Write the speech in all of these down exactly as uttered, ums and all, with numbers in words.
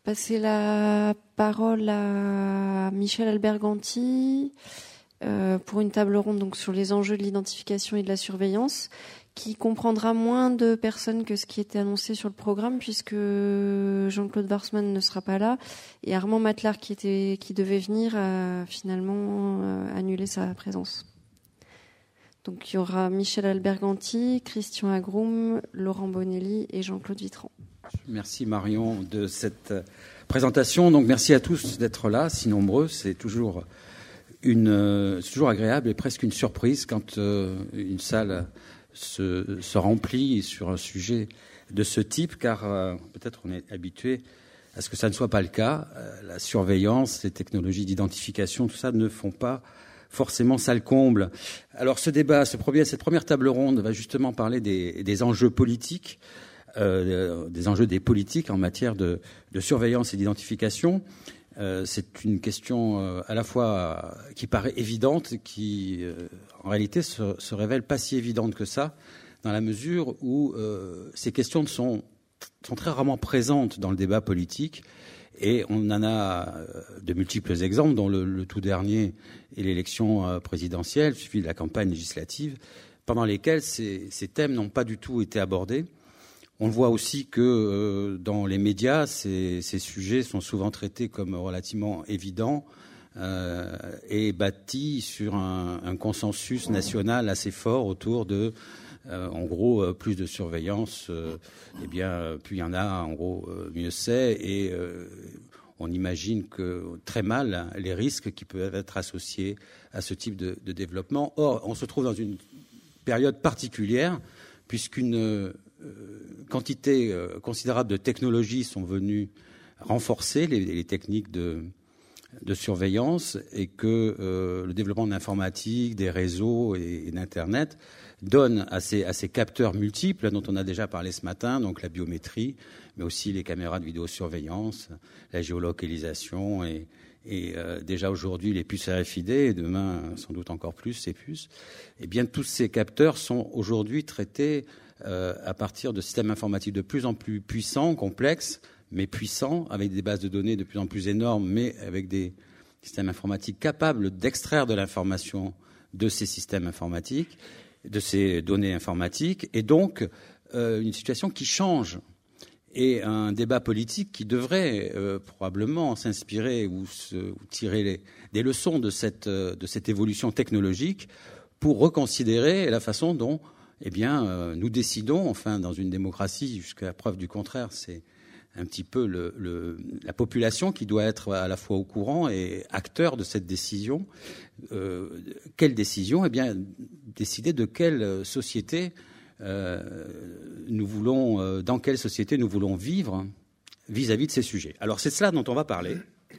passer la parole à Michel Alberganti euh, pour une table ronde donc, sur les enjeux de l'identification et de la surveillance, qui comprendra moins de personnes que ce qui était annoncé sur le programme, puisque Jean-Claude Warsmann ne sera pas là, et Armand Matlard, qui, était, qui devait venir, a finalement euh, annulé sa présence. Donc il y aura Michel Alberganti, Christian Agroum, Laurent Bonelli et Jean-Claude Vitran. Merci Marion de cette présentation. Donc merci à tous d'être là, si nombreux. C'est toujours, une, c'est toujours agréable et presque une surprise quand euh, une salle se, se remplit sur un sujet de ce type, car euh, peut-être on est habitué à ce que ça ne soit pas le cas. Euh, la surveillance, les technologies d'identification, tout ça ne font pas forcément ça le comble. Alors ce débat, ce premier, cette première table ronde va justement parler des, des enjeux politiques, euh, des enjeux des politiques en matière de, de surveillance et d'identification. Euh, c'est une question euh, à la fois euh, qui paraît évidente, qui euh, en réalité se, se révèle pas si évidente que ça, dans la mesure où euh, ces questions sont, sont très rarement présentes dans le débat politique. Et on en a de multiples exemples, dont le, le tout dernier est l'élection présidentielle, suivie de la campagne législative, pendant lesquelles ces, ces thèmes n'ont pas du tout été abordés. On voit aussi que euh, dans les médias, ces, ces sujets sont souvent traités comme relativement évidents euh, et bâtis sur un, un consensus national assez fort autour de... Euh, en gros, euh, plus de surveillance, euh, eh bien, plus il y en a, en gros, euh, mieux c'est. Et euh, on imagine que très mal les risques qui peuvent être associés à ce type de, de développement. Or, on se trouve dans une période particulière, puisqu'une euh, quantité euh, considérable de technologies sont venues renforcer les, les techniques de, de surveillance, et que euh, le développement de l'informatique, des réseaux et, et d'Internet donne à ces, à ces capteurs multiples dont on a déjà parlé ce matin, donc la biométrie, mais aussi les caméras de vidéosurveillance, la géolocalisation et, et euh, déjà aujourd'hui les puces R F I D, et demain sans doute encore plus ces puces. Eh bien, tous ces capteurs sont aujourd'hui traités euh, à partir de systèmes informatiques de plus en plus puissants, complexes, mais puissants, avec des bases de données de plus en plus énormes, mais avec des systèmes informatiques capables d'extraire de l'information de ces systèmes informatiques, de ces données informatiques, et donc euh, une situation qui change, et un débat politique qui devrait euh, probablement s'inspirer ou, se, ou tirer les, des leçons de cette, de cette évolution technologique pour reconsidérer la façon dont eh bien, euh, nous décidons, enfin dans une démocratie, jusqu'à preuve du contraire, c'est un petit peu le, le, la population qui doit être à la fois au courant et acteur de cette décision. Euh, quelle décision ? Eh bien, décider de quelle société euh, nous voulons, euh, dans quelle société nous voulons vivre vis-à-vis de ces sujets. Alors, c'est de cela dont on va parler.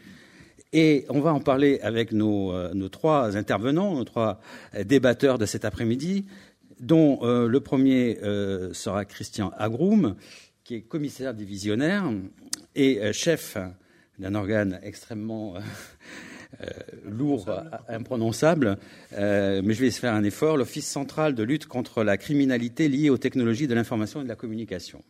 Et on va en parler avec nos, euh, nos trois intervenants, nos trois débatteurs de cet après-midi, dont euh, le premier euh, sera Christian Agroum, qui est commissaire divisionnaire et chef d'un organe extrêmement euh, euh, lourd, imprononçable, euh, mais je vais faire un effort, l'Office central de lutte contre la criminalité liée aux technologies de l'information et de la communication.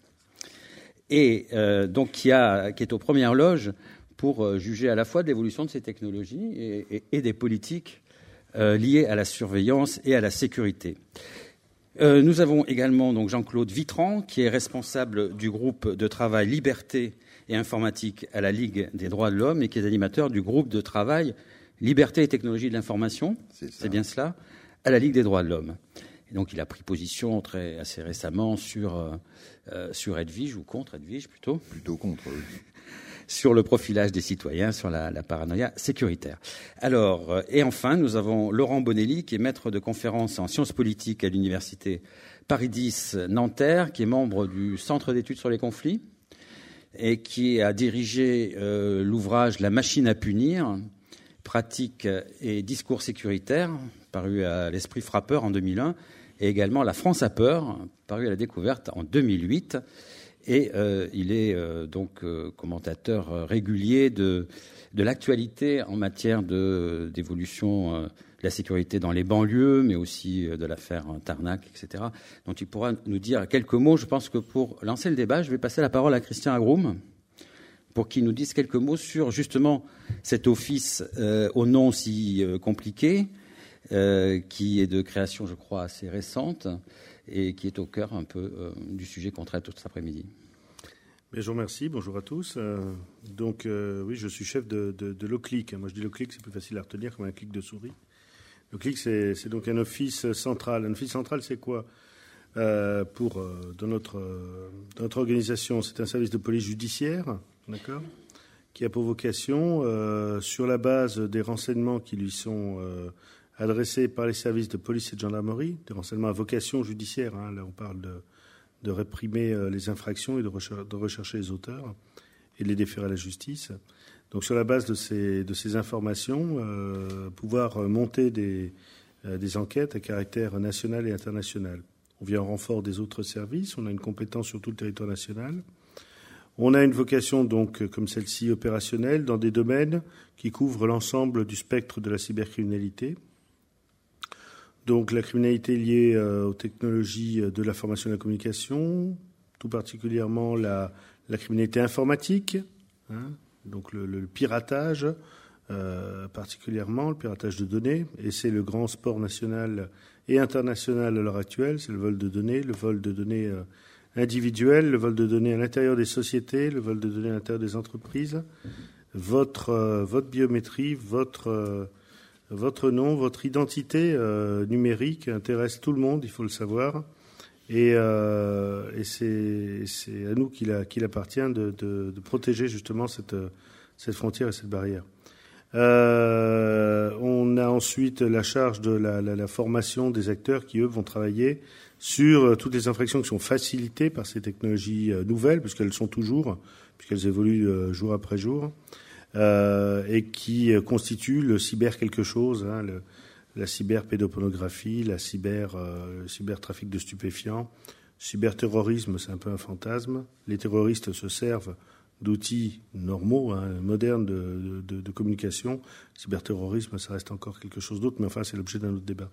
Et euh, donc qui, a, qui est aux premières loges pour euh, juger à la fois de l'évolution de ces technologies et, et, et des politiques euh, liées à la surveillance et à la sécurité. Euh, nous avons également donc Jean-Claude Vitran, qui est responsable du groupe de travail Liberté et Informatique à la Ligue des droits de l'homme et qui est animateur du groupe de travail Liberté et technologie de l'information, c'est, c'est bien cela, à la Ligue des droits de l'homme. Et donc il a pris position très, assez récemment sur, euh, sur Edwige, ou contre Edwige plutôt. Plutôt contre, oui. Sur le profilage des citoyens, sur la, la paranoïa sécuritaire. Alors, euh, et enfin, nous avons Laurent Bonelli, qui est maître de conférences en sciences politiques à l'université Paris dix Nanterre, qui est membre du Centre d'études sur les conflits et qui a dirigé euh, l'ouvrage La machine à punir, pratique et discours sécuritaires, paru à l'Esprit frappeur en deux mille un, et également La France a peur, paru à la Découverte en deux mille huit. Et euh, il est euh, donc euh, commentateur euh, régulier de, de l'actualité en matière de, d'évolution euh, de la sécurité dans les banlieues, mais aussi euh, de l'affaire Tarnac, et cetera. Donc il pourra nous dire quelques mots. Je pense que pour lancer le débat, je vais passer la parole à Christian Agroum, pour qu'il nous dise quelques mots sur justement cet office euh, au nom si euh, compliqué, euh, qui est de création, je crois, assez récente et qui est au cœur un peu euh, du sujet qu'on traite tout cet après-midi. Je vous remercie, bonjour à tous. Euh, donc euh, oui, je suis chef de, de, de l'Oclic. Moi je dis l'Oclic, c'est plus facile à retenir comme un clic de souris. L'Oclic, c'est, c'est donc un office central. Un office central, c'est quoi euh, pour, euh, dans, notre, euh, dans notre organisation, c'est un service de police judiciaire, d'accord, qui a pour vocation, euh, sur la base des renseignements qui lui sont euh, adressés par les services de police et de gendarmerie, des renseignements à vocation judiciaire, hein, là on parle de de réprimer les infractions et de rechercher, de rechercher les auteurs et de les déférer à la justice. Donc sur la base de ces, de ces informations, euh, pouvoir monter des, euh, des enquêtes à caractère national et international. On vient en renfort des autres services, on a une compétence sur tout le territoire national. On a une vocation, donc, comme celle-ci, opérationnelle, dans des domaines qui couvrent l'ensemble du spectre de la cybercriminalité. Donc la criminalité liée euh, aux technologies de l'information et de la communication, tout particulièrement la, la criminalité informatique, hein, donc le, le piratage, euh, particulièrement le piratage de données, et c'est le grand sport national et international à l'heure actuelle, c'est le vol de données, le vol de données euh, individuelles, le vol de données à l'intérieur des sociétés, le vol de données à l'intérieur des entreprises, votre, euh, votre biométrie, votre... Euh, Votre nom, votre identité euh, numérique intéresse tout le monde, il faut le savoir. Et, euh, et c'est, c'est à nous qu'il, a, qu'il appartient de, de, de protéger justement cette, cette frontière et cette barrière. Euh, on a ensuite la charge de la, la, la formation des acteurs qui, eux, vont travailler sur toutes les infractions qui sont facilitées par ces technologies nouvelles, puisqu'elles sont toujours, puisqu'elles évoluent jour après jour. Euh, et qui constitue le cyber quelque chose, hein, le, la cyberpédopornographie, la cyber, euh, le cybertrafic de stupéfiants, cyberterrorisme, c'est un peu un fantasme. Les terroristes se servent d'outils normaux, hein, modernes de, de, de communication. Cyberterrorisme, ça reste encore quelque chose d'autre, mais enfin c'est l'objet d'un autre débat.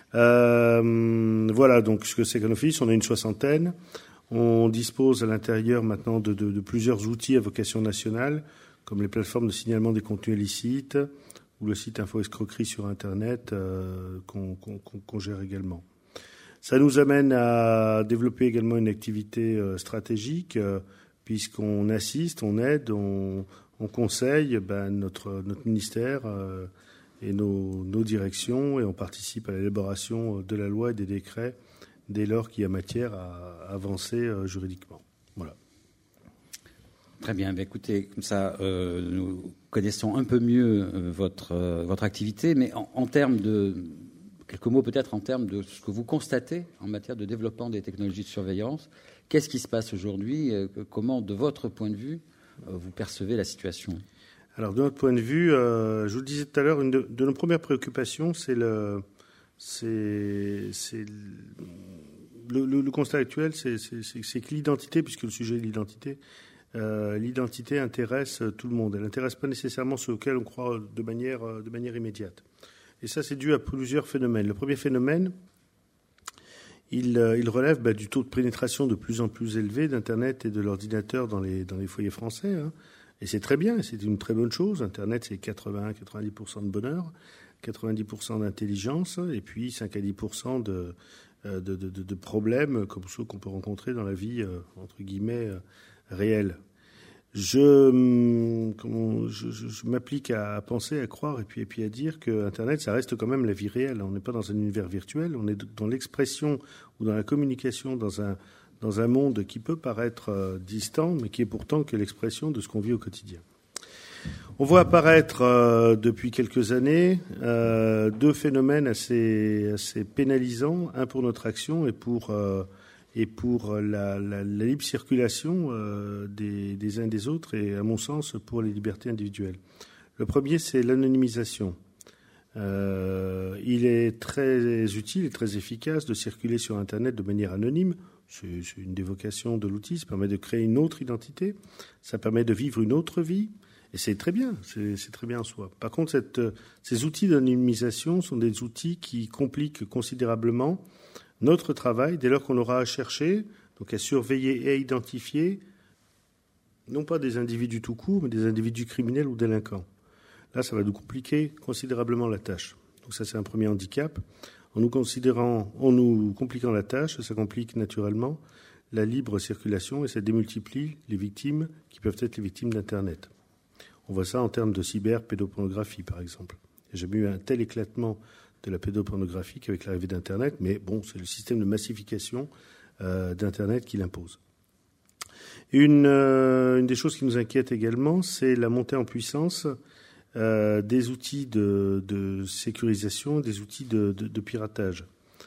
Euh, voilà donc ce que c'est qu'un office. On a une soixantaine. On dispose à l'intérieur maintenant de, de, de plusieurs outils à vocation nationale, comme les plateformes de signalement des contenus illicites ou le site Info Escroquerie sur Internet euh, qu'on, qu'on, qu'on gère également. Ça nous amène à développer également une activité euh, stratégique euh, puisqu'on assiste, on aide, on, on conseille ben, notre, notre ministère euh, et nos, nos directions et on participe à l'élaboration de la loi et des décrets dès lors qu'il y a matière à avancer euh, juridiquement. Voilà. Très bien. Bah, écoutez, comme ça, euh, nous connaissons un peu mieux euh, votre, euh, votre activité, mais en, en termes de... Quelques mots peut-être en termes de ce que vous constatez en matière de développement des technologies de surveillance. Qu'est-ce qui se passe aujourd'hui? euh, Comment, de votre point de vue, euh, vous percevez la situation? Alors, de notre point de vue, euh, je vous le disais tout à l'heure, une de, de nos premières préoccupations, c'est le... C'est, c'est le, le, le constat actuel, c'est, c'est, c'est, c'est que l'identité, puisque le sujet est l'identité, Euh, l'identité intéresse tout le monde. Elle n'intéresse pas nécessairement ceux auxquels on croit de manière, de manière immédiate. Et ça, c'est dû à plusieurs phénomènes. Le premier phénomène, il, il relève bah, du taux de pénétration de plus en plus élevé d'Internet et de l'ordinateur dans les, dans les foyers français. Hein. Et c'est très bien, c'est une très bonne chose. Internet, c'est quatre-vingts à quatre-vingt-dix pour cent de bonheur, quatre-vingt-dix pour cent d'intelligence, et puis cinq à dix pour cent de, de, de, de, de problèmes comme ceux qu'on peut rencontrer dans la vie, entre guillemets, réel. Je, comment, je, je, je m'applique à penser, à croire et puis, et puis à dire que Internet, ça reste quand même la vie réelle. On n'est pas dans un univers virtuel, on est dans l'expression ou dans la communication dans un, dans un monde qui peut paraître euh, distant, mais qui est pourtant que l'expression de ce qu'on vit au quotidien. On voit apparaître euh, depuis quelques années euh, deux phénomènes assez, assez pénalisants, un pour notre action et pour... Euh, et pour la, la, la libre circulation euh, des, des uns des autres et, à mon sens, pour les libertés individuelles. Le premier, c'est l'anonymisation. Euh, il est très utile et très efficace de circuler sur Internet de manière anonyme. C'est, c'est une des vocations de l'outil. Ça permet de créer une autre identité. Ça permet de vivre une autre vie. Et c'est très bien. C'est, c'est très bien en soi. Par contre, cette, ces outils d'anonymisation sont des outils qui compliquent considérablement notre travail dès lors qu'on aura à chercher, donc à surveiller et à identifier non pas des individus tout court, mais des individus criminels ou délinquants. Là, ça va nous compliquer considérablement la tâche. Donc ça, c'est un premier handicap. En nous considérant, en nous compliquant la tâche, ça complique naturellement la libre circulation et ça démultiplie les victimes qui peuvent être les victimes d'Internet. On voit ça en termes de cyberpédopornographie, par exemple. Il n'y a jamais eu un tel éclatement de la pédopornographie qu'avec l'arrivée d'Internet, mais bon, c'est le système de massification euh, d'Internet qui l'impose. Une, euh, une des choses qui nous inquiète également, c'est la montée en puissance euh, des outils de, de sécurisation, des outils de, de, de piratage.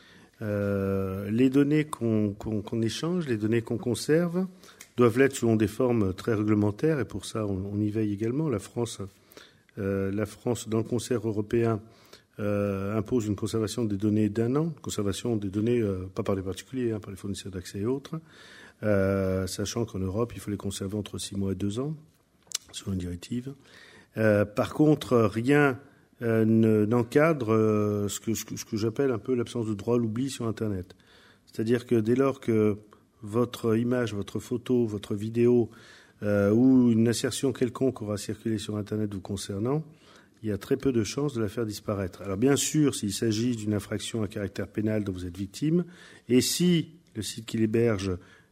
Euh, les données qu'on, qu'on, qu'on échange, les données qu'on conserve, doivent l'être selon des formes très réglementaires, et pour ça, on, on y veille également. La France, euh, la France, dans le concert européen, euh, impose une conservation des données d'un an, conservation des données, euh, pas par les particuliers, hein, par les fournisseurs d'accès et autres, euh, sachant qu'en Europe, il faut les conserver entre six mois et deux ans, selon une directive. Euh, par contre, rien euh, ne, n'encadre euh, ce que, ce que, ce que j'appelle un peu l'absence de droit à l'oubli sur Internet. C'est-à-dire que dès lors que votre image, votre photo, votre vidéo euh, ou une assertion quelconque aura circulé sur Internet vous concernant, il y a très peu de chances de la faire disparaître. Alors bien sûr, s'il s'agit d'une infraction à caractère pénal dont vous êtes victime, et si le site qui l'héberge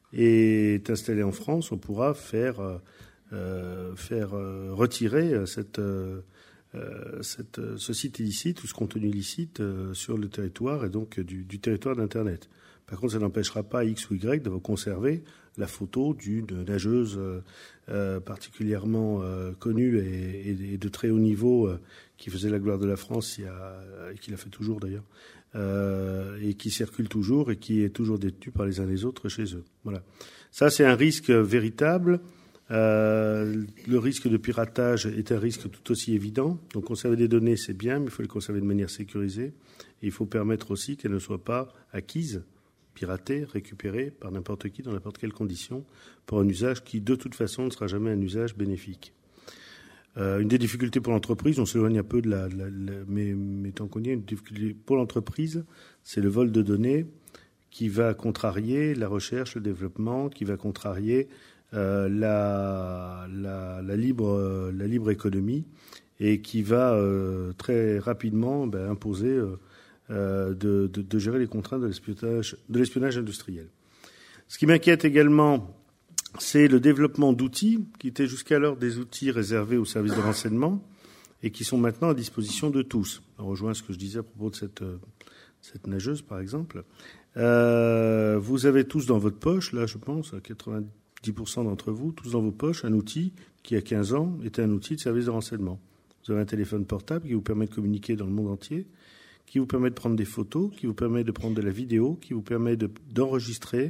est installé en France, on pourra faire, euh, faire euh, retirer cette, euh, cette, ce site illicite ou ce contenu illicite euh, sur le territoire et donc du, du territoire d'Internet. Par contre, ça n'empêchera pas X ou Y de vous conserver la photo d'une nageuse euh, particulièrement euh, connue et, et, et de très haut niveau euh, qui faisait la gloire de la France il y a, et qui l'a fait toujours d'ailleurs, euh, et qui circule toujours et qui est toujours détenue par les uns les autres chez eux. Voilà. Ça, c'est un risque véritable. Euh, le risque de piratage est un risque tout aussi évident. Donc, conserver des données, c'est bien, mais il faut les conserver de manière sécurisée. Et il faut permettre aussi qu'elles ne soient pas acquises, piraté, récupéré par n'importe qui, dans n'importe quelle condition, pour un usage qui, de toute façon, ne sera jamais un usage bénéfique. Euh, une des difficultés pour l'entreprise, on s'éloigne un peu de la... la, la mais, mais tant qu'on y est, une difficulté pour l'entreprise, c'est le vol de données qui va contrarier la recherche, le développement, qui va contrarier euh, la, la, la, libre, euh, la libre économie et qui va euh, très rapidement ben, imposer... Euh, Euh, de, de, de gérer les contraintes de l'espionnage, de l'espionnage industriel. Ce qui m'inquiète également, c'est le développement d'outils qui étaient jusqu'alors des outils réservés aux services de renseignement et qui sont maintenant à disposition de tous. On rejoint ce que je disais à propos de cette, cette nageuse, par exemple. Euh, vous avez tous dans votre poche, là je pense, à quatre-vingt-dix pour cent d'entre vous, tous dans vos poches, un outil qui, il y a quinze ans, était un outil de service de renseignement. Vous avez un téléphone portable qui vous permet de communiquer dans le monde entier, qui vous permet de prendre des photos, qui vous permet de prendre de la vidéo, qui vous permet de, d'enregistrer,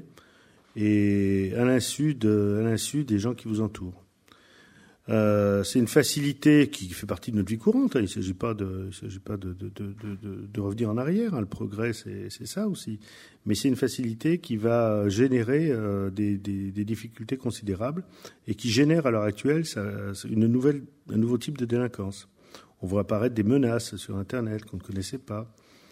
et à l'insu, de, à l'insu des gens qui vous entourent. Euh, c'est une facilité qui fait partie de notre vie courante. Hein. Il ne s'agit pas de, il s'agit pas de, de, de, de, de revenir en arrière. Hein. Le progrès, c'est, c'est ça aussi. Mais c'est une facilité qui va générer euh, des, des, des difficultés considérables et qui génère à l'heure actuelle ça, une nouvelle, un nouveau type de délinquance. On voit apparaître des menaces sur Internet qu'on ne connaissait pas.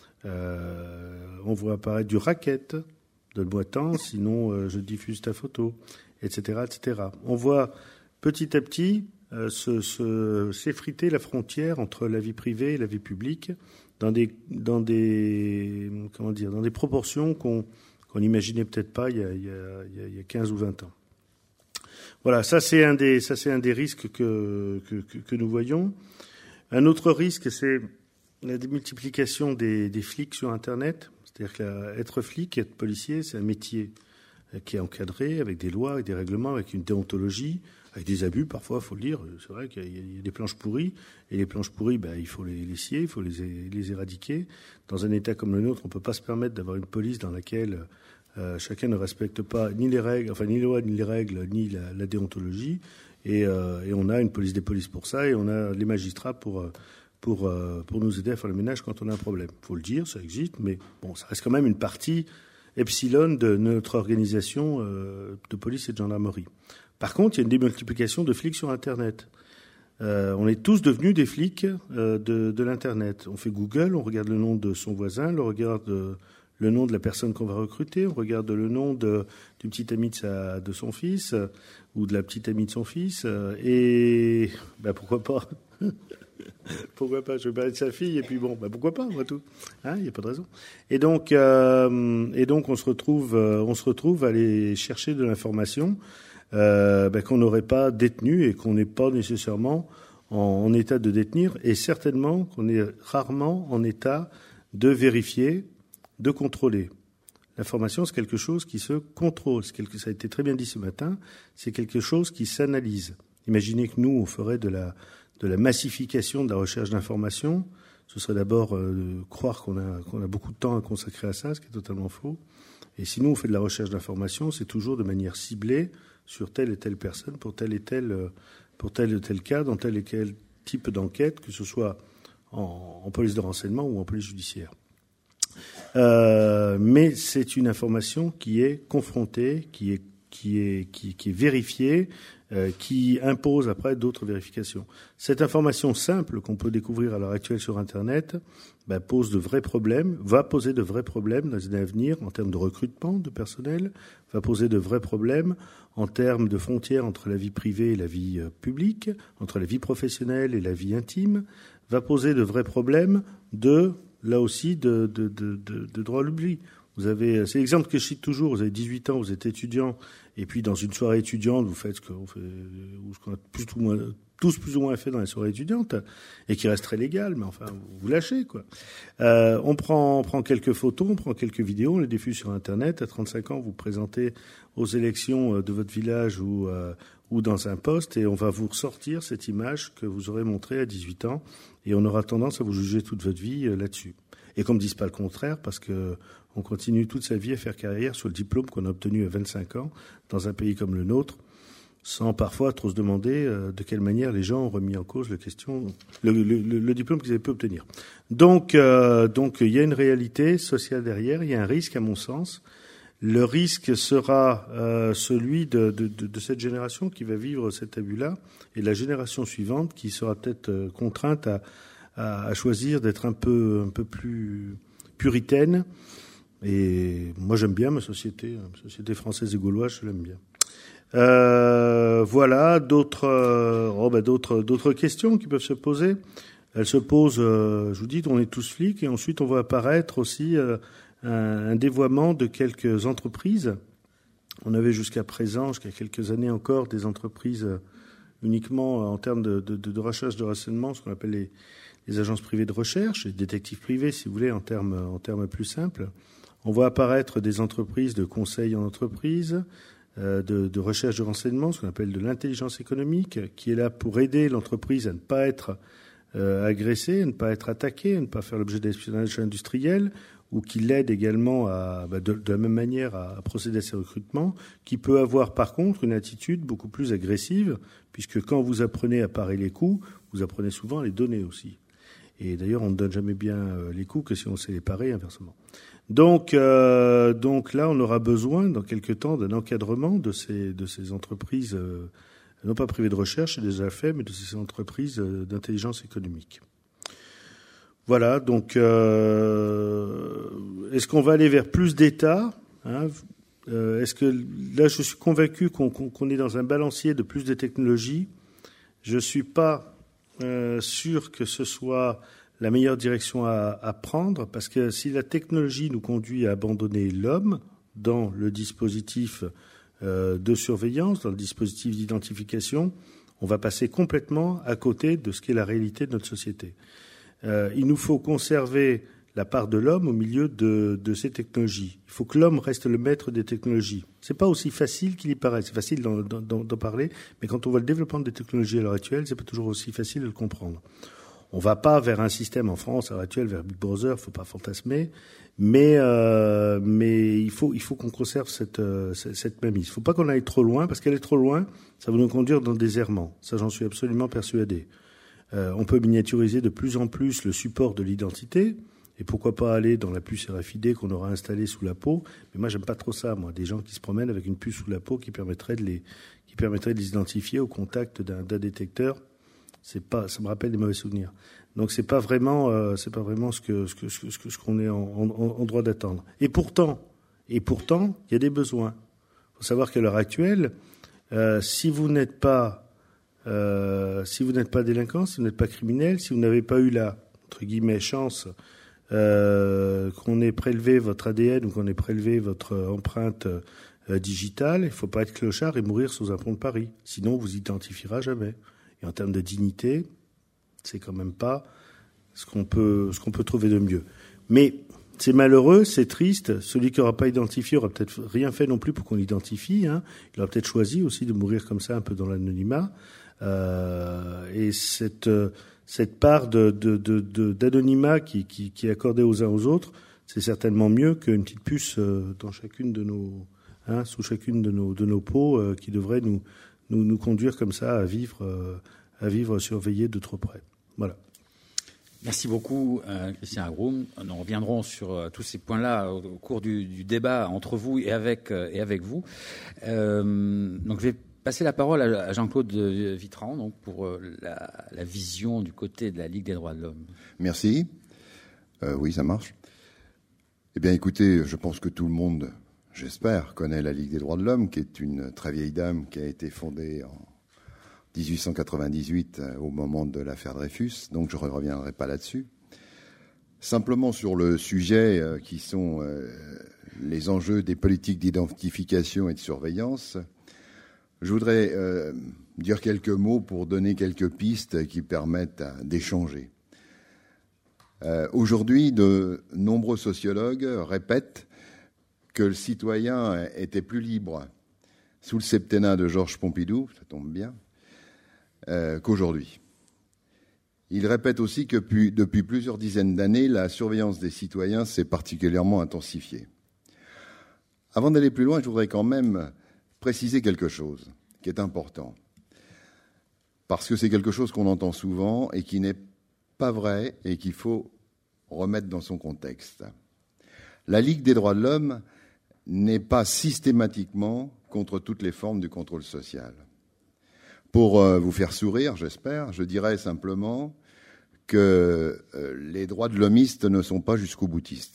Euh, on voit apparaître du racket, donne-moi tant, sinon euh, je diffuse ta photo, et cetera, et cetera. On voit petit à petit euh, se, se, s'effriter la frontière entre la vie privée et la vie publique dans des, dans des, comment dire, dans des proportions qu'on qu'on n'imaginait peut-être pas il y a, il y a, il y a quinze ou vingt ans. Voilà, ça c'est un des, ça c'est un des risques que, que, que, que nous voyons. Un autre risque, c'est la démultiplication des, des flics sur Internet. C'est-à-dire qu'être flic, être policier, c'est un métier qui est encadré avec des lois, avec des règlements, avec une déontologie, avec des abus parfois, il faut le dire. C'est vrai qu'il y a des planches pourries, et les planches pourries, ben, il faut les, les scier, il faut les, les éradiquer. Dans un État comme le nôtre, on ne peut pas se permettre d'avoir une police dans laquelle euh, chacun ne respecte pas ni les règles, enfin ni les lois, ni les règles, ni la, la déontologie. Et, euh, et on a une police des polices pour ça, et on a les magistrats pour, pour, pour nous aider à faire le ménage quand on a un problème. Il faut le dire, ça existe, mais bon, ça reste quand même une partie epsilon de notre organisation euh, de police et de gendarmerie. Par contre, il y a une démultiplication de flics sur Internet. Euh, on est tous devenus des flics euh, de, de l'Internet. On fait Google, on regarde le nom de son voisin, on regarde euh, le nom de la personne qu'on va recruter, on regarde le nom de, du petit ami de, sa, de son fils euh, ou de la petite amie de son fils. Euh, et ben, pourquoi pas Pourquoi pas? Je vais parler de sa fille et puis bon, ben, pourquoi pas, moi tout. Hein, il n'y a pas de raison. Et donc, euh, et donc on se retrouve, euh, on se retrouve à aller chercher de l'information euh, ben, qu'on n'aurait pas détenue et qu'on n'est pas nécessairement en, en état de détenir, et certainement qu'on est rarement en état de vérifier, de contrôler. L'information, c'est quelque chose qui se contrôle. C'est quelque, ça a été très bien dit ce matin, c'est quelque chose qui s'analyse. Imaginez que nous, on ferait de la, de la massification de la recherche d'information. Ce serait d'abord euh, croire qu'on a, qu'on a beaucoup de temps à consacrer à ça, ce qui est totalement faux. Et si nous, on fait de la recherche d'information, c'est toujours de manière ciblée sur telle et telle personne, pour tel et tel, pour tel et tel cas, dans tel et tel type d'enquête, que ce soit en, en police de renseignement ou en police judiciaire. Euh, mais c'est une information qui est confrontée, qui est, qui est, qui, qui est vérifiée, euh, qui impose après d'autres vérifications. Cette information simple qu'on peut découvrir à l'heure actuelle sur Internet ben, pose de vrais problèmes, va poser de vrais problèmes dans les années à venir en termes de recrutement de personnel, va poser de vrais problèmes en termes de frontières entre la vie privée et la vie euh, publique, entre la vie professionnelle et la vie intime, va poser de vrais problèmes de là aussi, de, de, de, de, de droit à l'oubli. Vous avez, c'est l'exemple que je cite toujours, vous avez dix-huit ans, vous êtes étudiant, et puis dans une soirée étudiante, vous faites ce qu'on fait, ou ce qu'on a plus ou moins, tous plus ou moins fait dans les soirées étudiantes, et qui reste très légal, mais enfin, vous lâchez, quoi. Euh, on prend, on prend quelques photos, on prend quelques vidéos, on les diffuse sur Internet. À trente-cinq ans, vous présentez aux élections de votre village ou, euh, ou dans un poste, et on va vous ressortir cette image que vous aurez montrée à dix-huit ans, et on aura tendance à vous juger toute votre vie euh, là-dessus. Et qu'on ne dise pas le contraire, parce que on continue toute sa vie à faire carrière sur le diplôme qu'on a obtenu à vingt-cinq ans, dans un pays comme le nôtre, sans parfois trop se demander euh, de quelle manière les gens ont remis en cause le, question, le, le, le, le diplôme qu'ils avaient pu obtenir. Donc, euh, donc, il y a une réalité sociale derrière, il y a un risque à mon sens. Le risque sera euh, celui de, de, de, de cette génération qui va vivre cet abus-là, et la génération suivante qui sera peut-être euh, contrainte à, à, à choisir d'être un peu, un peu plus puritaine. Et moi, j'aime bien ma société, ma société française et gauloise, je l'aime bien. Euh, voilà, d'autres, euh, oh ben d'autres, d'autres questions qui peuvent se poser. Elles se posent, euh, je vous dis, on est tous flics, et ensuite on va apparaître aussi euh, un, un dévoiement de quelques entreprises. On avait jusqu'à présent, jusqu'à quelques années encore, des entreprises uniquement en termes de, de, de recherche de renseignement, ce qu'on appelle les, les agences privées de recherche, les détectives privés, si vous voulez, en termes, en termes plus simples. On voit apparaître des entreprises de conseil en entreprise, euh, de, de recherche de renseignement, ce qu'on appelle de l'intelligence économique, qui est là pour aider l'entreprise à ne pas être euh, agressée, à ne pas être attaquée, à ne pas faire l'objet d'espionnage industriel, ou qui l'aide également à, bah de, de la même manière à, à procéder à ces recrutements, qui peut avoir par contre une attitude beaucoup plus agressive, puisque quand vous apprenez à parer les coups, vous apprenez souvent à les donner aussi. Et d'ailleurs, on ne donne jamais bien les coups que si on sait les parer, inversement. Donc, euh, donc là, on aura besoin, dans quelque temps, d'un encadrement de ces, de ces entreprises, euh, non pas privées de recherche, c'est déjà fait, mais de ces entreprises euh, d'intelligence économique. Voilà, donc, euh, est-ce qu'on va aller vers plus d'État, hein, euh, est-ce que, là, je suis convaincu qu'on, qu'on est dans un balancier de plus de technologies. Je ne suis pas euh, sûr que ce soit la meilleure direction à, à prendre, parce que si la technologie nous conduit à abandonner l'homme dans le dispositif euh, de surveillance, dans le dispositif d'identification, on va passer complètement à côté de ce qu'est la réalité de notre société. Euh, il nous faut conserver la part de l'homme au milieu de, de ces technologies. Il faut que l'homme reste le maître des technologies. C'est pas aussi facile qu'il y paraît. C'est facile d'en, d'en, d'en parler, mais quand on voit le développement des technologies à l'heure actuelle, c'est pas toujours aussi facile de le comprendre. On va pas vers un système en France à l'heure actuelle, vers Big Brother, faut pas fantasmer, mais euh, mais il faut il faut qu'on conserve cette euh, cette mainmise. Il faut pas qu'on aille trop loin, parce qu'elle est trop loin, ça va nous conduire dans des errements. Ça, j'en suis absolument persuadé. Euh, on peut miniaturiser de plus en plus le support de l'identité, et pourquoi pas aller dans la puce R F I D qu'on aura installée sous la peau. Mais moi, j'aime pas trop ça, moi, des gens qui se promènent avec une puce sous la peau qui permettrait de les qui permettrait de les identifier au contact d'un, d'un détecteur. C'est pas, ça me rappelle des mauvais souvenirs. Donc c'est pas vraiment, euh, c'est pas vraiment ce que ce que ce que ce qu'on est en, en, en droit d'attendre. Et pourtant, et pourtant, il y a des besoins. Il faut savoir qu'à l'heure actuelle, euh, si vous n'êtes pas, euh, si vous n'êtes pas délinquant, si vous n'êtes pas criminel, si vous n'avez pas eu la entre guillemets chance euh, qu'on ait prélevé votre A D N ou qu'on ait prélevé votre empreinte euh, digitale, il faut pas être clochard et mourir sous un pont de Paris. Sinon, on vous identifiera jamais. Et en termes de dignité, c'est quand même pas ce qu'on peut, ce qu'on peut trouver de mieux. Mais c'est malheureux, c'est triste. Celui qui n'aura pas identifié aura peut-être rien fait non plus pour qu'on l'identifie. Hein. Il aura peut-être choisi aussi de mourir comme ça, un peu dans l'anonymat. Euh, et cette, cette part de, de, de, de, d'anonymat qui, qui, qui est accordée aux uns aux autres, c'est certainement mieux qu'une petite puce dans chacune de nos, hein, sous chacune de nos, de nos peaux, euh, qui devrait nous, nous, nous conduire comme ça à vivre, euh, à vivre surveillés de trop près. Voilà. Merci beaucoup, euh, Christian Agroum. Nous reviendrons sur euh, tous ces points-là au, au cours du, du débat entre vous et avec, euh, et avec vous. Euh, donc, je vais passer la parole à, à Jean-Claude Vitran donc, pour euh, la, la vision du côté de la Ligue des droits de l'homme. Merci. Euh, oui, ça marche. Eh bien, écoutez, je pense que tout le monde, j'espère, connaît la Ligue des droits de l'homme, qui est une très vieille dame qui a été fondée en dix-huit cent quatre-vingt-dix-huit, au moment de l'affaire Dreyfus, donc je ne reviendrai pas là-dessus. Simplement sur le sujet euh, qui sont euh, les enjeux des politiques d'identification et de surveillance, je voudrais euh, dire quelques mots pour donner quelques pistes qui permettent euh, d'échanger. Euh, aujourd'hui, de nombreux sociologues répètent que le citoyen était plus libre sous le septennat de Georges Pompidou, ça tombe bien, Euh, qu'aujourd'hui. Il répète aussi que depuis, depuis plusieurs dizaines d'années, la surveillance des citoyens s'est particulièrement intensifiée. Avant d'aller plus loin, je voudrais quand même préciser quelque chose qui est important, parce que c'est quelque chose qu'on entend souvent et qui n'est pas vrai et qu'il faut remettre dans son contexte. La Ligue des droits de l'homme n'est pas systématiquement contre toutes les formes du contrôle social. Pour vous faire sourire, j'espère, je dirais simplement que les droits de l'homiste ne sont pas jusqu'au boutiste.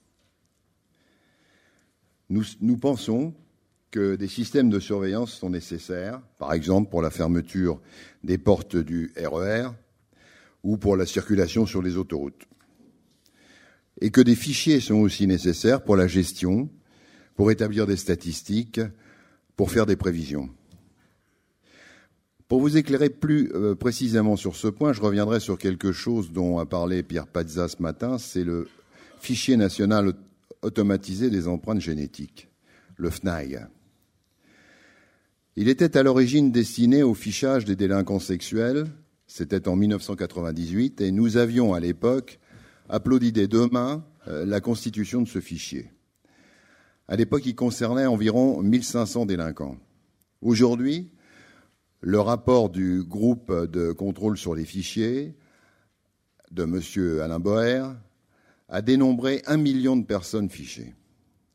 Nous, nous pensons que des systèmes de surveillance sont nécessaires, par exemple pour la fermeture des portes du R E R ou pour la circulation sur les autoroutes. Et que des fichiers sont aussi nécessaires pour la gestion, pour établir des statistiques, pour faire des prévisions. Pour vous éclairer plus euh, précisément sur ce point, je reviendrai sur quelque chose dont a parlé Pierre Pazza ce matin, c'est le fichier national automatisé des empreintes génétiques, le F N A G. Il était à l'origine destiné au fichage des délinquants sexuels, c'était en mille neuf cent quatre-vingt-dix-huit, et nous avions à l'époque applaudi des deux mains euh, la constitution de ce fichier. À l'époque, il concernait environ mille cinq cents délinquants. Aujourd'hui, le rapport du groupe de contrôle sur les fichiers de M. Alain Boer a dénombré un million de personnes fichées. Pourquoi ?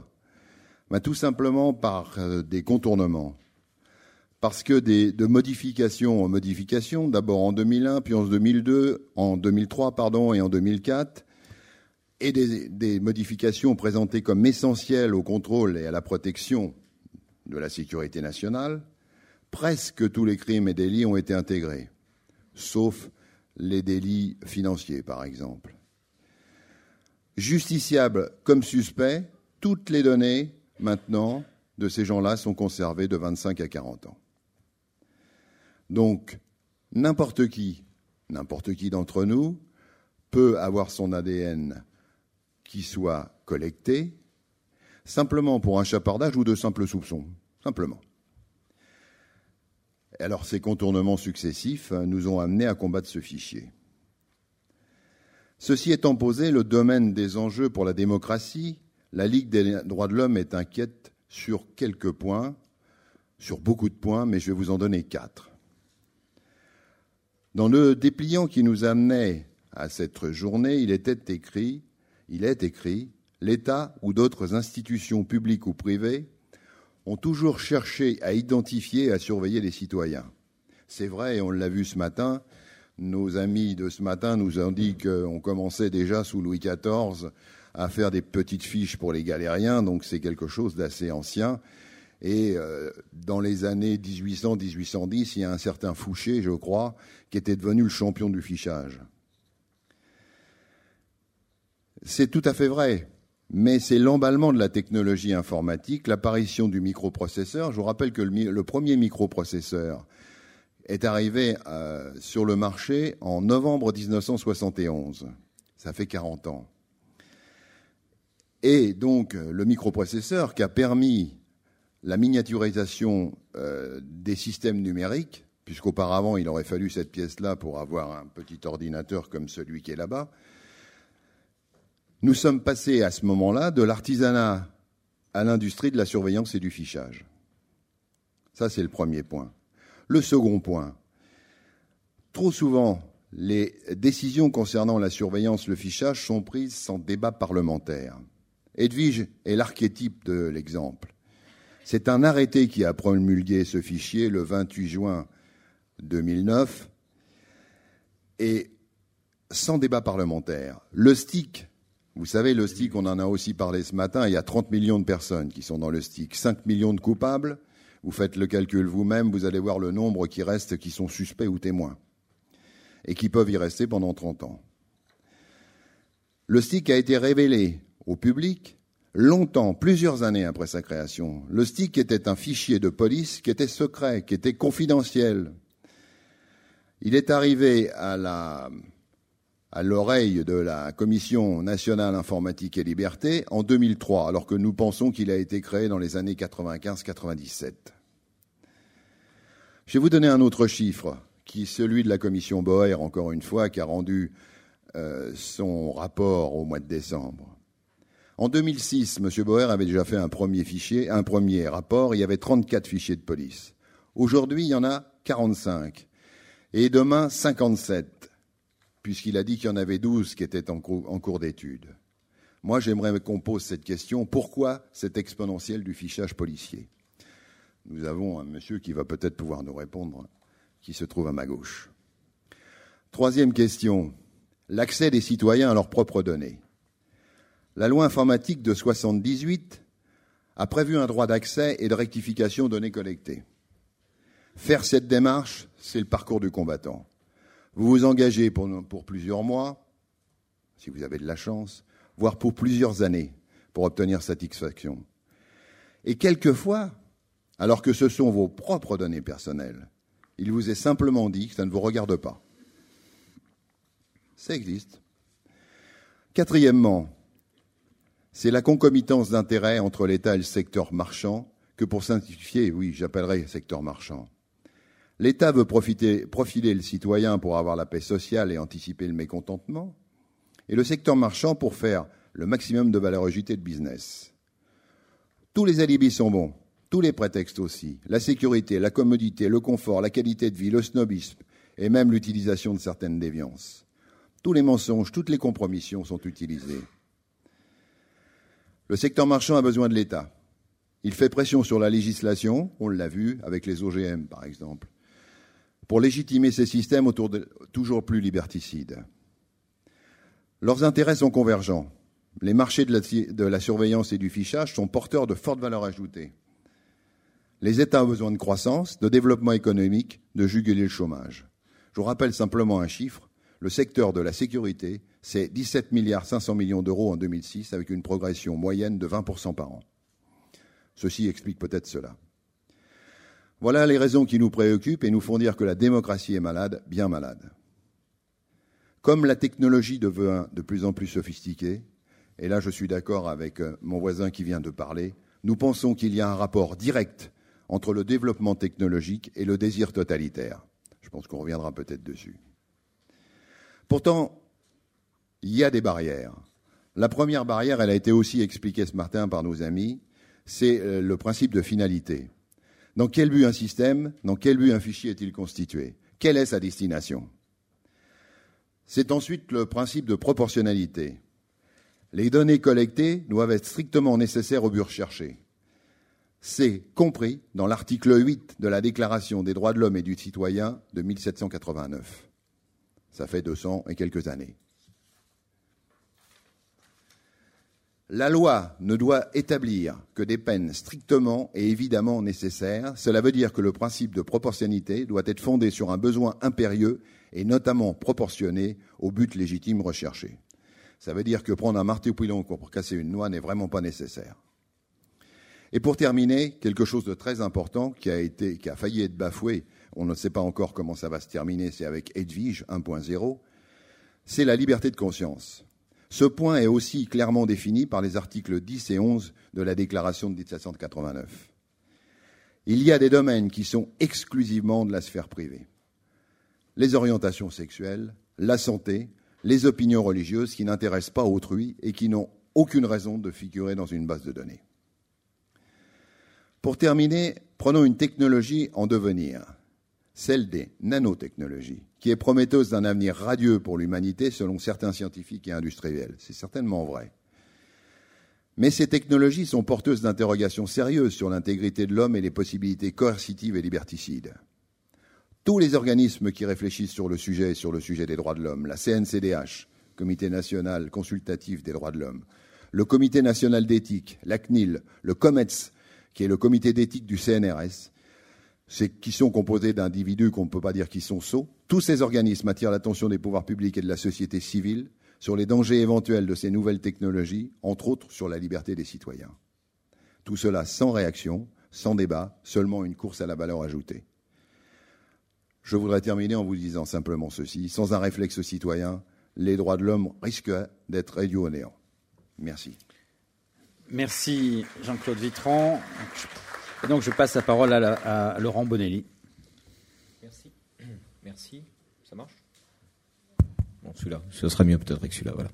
Ben, tout simplement par des contournements. Parce que des, de modification en modification, d'abord en deux mille un, puis en deux mille deux, en deux mille trois, pardon, et en deux mille quatre, et des, des modifications présentées comme essentielles au contrôle et à la protection de la sécurité nationale, presque tous les crimes et délits ont été intégrés, sauf les délits financiers, par exemple. Justiciables comme suspects, toutes les données, maintenant, de ces gens-là sont conservées de vingt-cinq à quarante ans. Donc, n'importe qui, n'importe qui d'entre nous, peut avoir son A D N qui soit collecté, simplement pour un chapardage ou de simples soupçons, simplement. Alors, ces contournements successifs nous ont amenés à combattre ce fichier. Ceci étant posé, le domaine des enjeux pour la démocratie, la Ligue des droits de l'homme est inquiète sur quelques points, sur beaucoup de points, mais je vais vous en donner quatre. Dans le dépliant qui nous amenait à cette journée, il était écrit, il est écrit, l'État ou d'autres institutions publiques ou privées ont toujours cherché à identifier et à surveiller les citoyens. C'est vrai, et on l'a vu ce matin, nos amis de ce matin nous ont dit qu'on commençait déjà sous Louis quatorze à faire des petites fiches pour les galériens, donc c'est quelque chose d'assez ancien. Et euh, dans les années dix-huit cents à dix-huit cent dix, il y a un certain Fouché, je crois, qui était devenu le champion du fichage. C'est tout à fait vrai, mais c'est l'emballement de la technologie informatique, l'apparition du microprocesseur. Je vous rappelle que le, le premier microprocesseur est arrivé euh, sur le marché en novembre dix-neuf cent soixante et onze. Ça fait quarante ans. Et donc, le microprocesseur qui a permis la miniaturisation euh, des systèmes numériques, puisqu'auparavant, il aurait fallu cette pièce-là pour avoir un petit ordinateur comme celui qui est là-bas. Nous sommes passés à ce moment-là de l'artisanat à l'industrie de la surveillance et du fichage. Ça, c'est le premier point. Le second point, trop souvent, les décisions concernant la surveillance, le fichage sont prises sans débat parlementaire. Edwige est l'archétype de l'exemple. C'est un arrêté qui a promulgué ce fichier le vingt-huit juin deux mille neuf et sans débat parlementaire. Le S T I C, vous savez, le S T I C, on en a aussi parlé ce matin, il y a trente millions de personnes qui sont dans le S T I C, cinq millions de coupables. Vous faites le calcul vous-même, vous allez voir le nombre qui restent, qui sont suspects ou témoins, et qui peuvent y rester pendant trente ans. Le S T I C a été révélé au public longtemps, plusieurs années après sa création. Le S T I C était un fichier de police qui était secret, qui était confidentiel. Il est arrivé à la, à l'oreille de la Commission nationale informatique et liberté en deux mille trois, alors que nous pensons qu'il a été créé dans les années quatre-vingt-quinze quatre-vingt-dix-sept. Je vais vous donner un autre chiffre, qui est celui de la Commission Boer, encore une fois, qui a rendu euh, son rapport au mois de décembre. En deux mille six, M. Boer avait déjà fait un premier fichier, un premier rapport. Il y avait trente-quatre fichiers de police. Aujourd'hui, il y en a quarante-cinq. Et demain, cinquante-sept, puisqu'il a dit qu'il y en avait douze qui étaient en cours, en cours d'étude. Moi, j'aimerais qu'on pose cette question. Pourquoi cette exponentielle du fichage policier ? Nous avons un monsieur qui va peut-être pouvoir nous répondre, qui se trouve à ma gauche. Troisième question. L'accès des citoyens à leurs propres données. La loi informatique de soixante-dix-huit a prévu un droit d'accès et de rectification aux données collectées. Faire cette démarche, c'est le parcours du combattant. Vous vous engagez pour, pour plusieurs mois, si vous avez de la chance, voire pour plusieurs années, pour obtenir satisfaction. Et quelquefois, alors que ce sont vos propres données personnelles, il vous est simplement dit que ça ne vous regarde pas. Ça existe. Quatrièmement, c'est la concomitance d'intérêts entre l'État et le secteur marchand, que pour simplifier, oui, j'appellerais secteur marchand. L'État veut profiter, profiler le citoyen pour avoir la paix sociale et anticiper le mécontentement, et le secteur marchand pour faire le maximum de valeur ajoutée de business. Tous les alibis sont bons, tous les prétextes aussi. La sécurité, la commodité, le confort, la qualité de vie, le snobisme, et même l'utilisation de certaines déviances. Tous les mensonges, toutes les compromissions sont utilisées. Le secteur marchand a besoin de l'État. Il fait pression sur la législation, on l'a vu avec les O G M par exemple, pour légitimer ces systèmes autour de toujours plus liberticides. Leurs intérêts sont convergents. Les marchés de la, de la surveillance et du fichage sont porteurs de fortes valeurs ajoutées. Les États ont besoin de croissance, de développement économique, de juguler le chômage. Je vous rappelle simplement un chiffre. Le secteur de la sécurité, c'est dix-sept milliards cinq cents millions d'euros en deux mille six, avec une progression moyenne de vingt pour cent par an. Ceci explique peut-être cela. Voilà les raisons qui nous préoccupent et nous font dire que la démocratie est malade, bien malade. Comme la technologie devient de plus en plus sophistiquée, et là je suis d'accord avec mon voisin qui vient de parler, nous pensons qu'il y a un rapport direct entre le développement technologique et le désir totalitaire. Je pense qu'on reviendra peut-être dessus. Pourtant, il y a des barrières. La première barrière, elle a été aussi expliquée ce matin par nos amis, c'est le principe de finalité. Dans quel but un système, dans quel but un fichier est-il constitué ? Quelle est sa destination ? C'est ensuite le principe de proportionnalité. Les données collectées doivent être strictement nécessaires au but recherché. C'est compris dans l'article huit de la Déclaration des droits de l'homme et du citoyen de mille sept cent quatre-vingt-neuf. Ça fait deux cents et quelques années. La loi ne doit établir que des peines strictement et évidemment nécessaires. Cela veut dire que le principe de proportionnalité doit être fondé sur un besoin impérieux et notamment proportionné au but légitime recherché. Ça veut dire que prendre un marteau-pilon pour casser une noix n'est vraiment pas nécessaire. Et pour terminer, quelque chose de très important qui a été, qui a failli être bafoué, on ne sait pas encore comment ça va se terminer, c'est avec Edwige un point zéro, c'est la liberté de conscience. Ce point est aussi clairement défini par les articles dix et onze de la Déclaration de mille sept cent quatre-vingt-neuf. Il y a des domaines qui sont exclusivement de la sphère privée. Les orientations sexuelles, la santé, les opinions religieuses qui n'intéressent pas autrui et qui n'ont aucune raison de figurer dans une base de données. Pour terminer, prenons une technologie en devenir, celle des nanotechnologies, qui est prometteuse d'un avenir radieux pour l'humanité selon certains scientifiques et industriels. C'est certainement vrai. Mais ces technologies sont porteuses d'interrogations sérieuses sur l'intégrité de l'homme et les possibilités coercitives et liberticides. Tous les organismes qui réfléchissent sur le sujet et sur le sujet des droits de l'homme, la C N C D H, Comité national consultatif des droits de l'homme, le Comité national d'éthique, la C N I L, le COMETS, qui est le comité d'éthique du C N R S, c'est, qui sont composés d'individus qu'on ne peut pas dire qui sont sots. Tous ces organismes attirent l'attention des pouvoirs publics et de la société civile sur les dangers éventuels de ces nouvelles technologies, entre autres sur la liberté des citoyens. Tout cela sans réaction, sans débat, seulement une course à la valeur ajoutée. Je voudrais terminer en vous disant simplement ceci. Sans un réflexe citoyen, les droits de l'homme risquent d'être réduits au néant. Merci. Merci Jean-Claude Vitran. Et donc je passe la parole à, la, à Laurent Bonelli. Merci. Merci. Ça marche ? Bon, celui-là, ce serait mieux peut-être avec celui-là, voilà.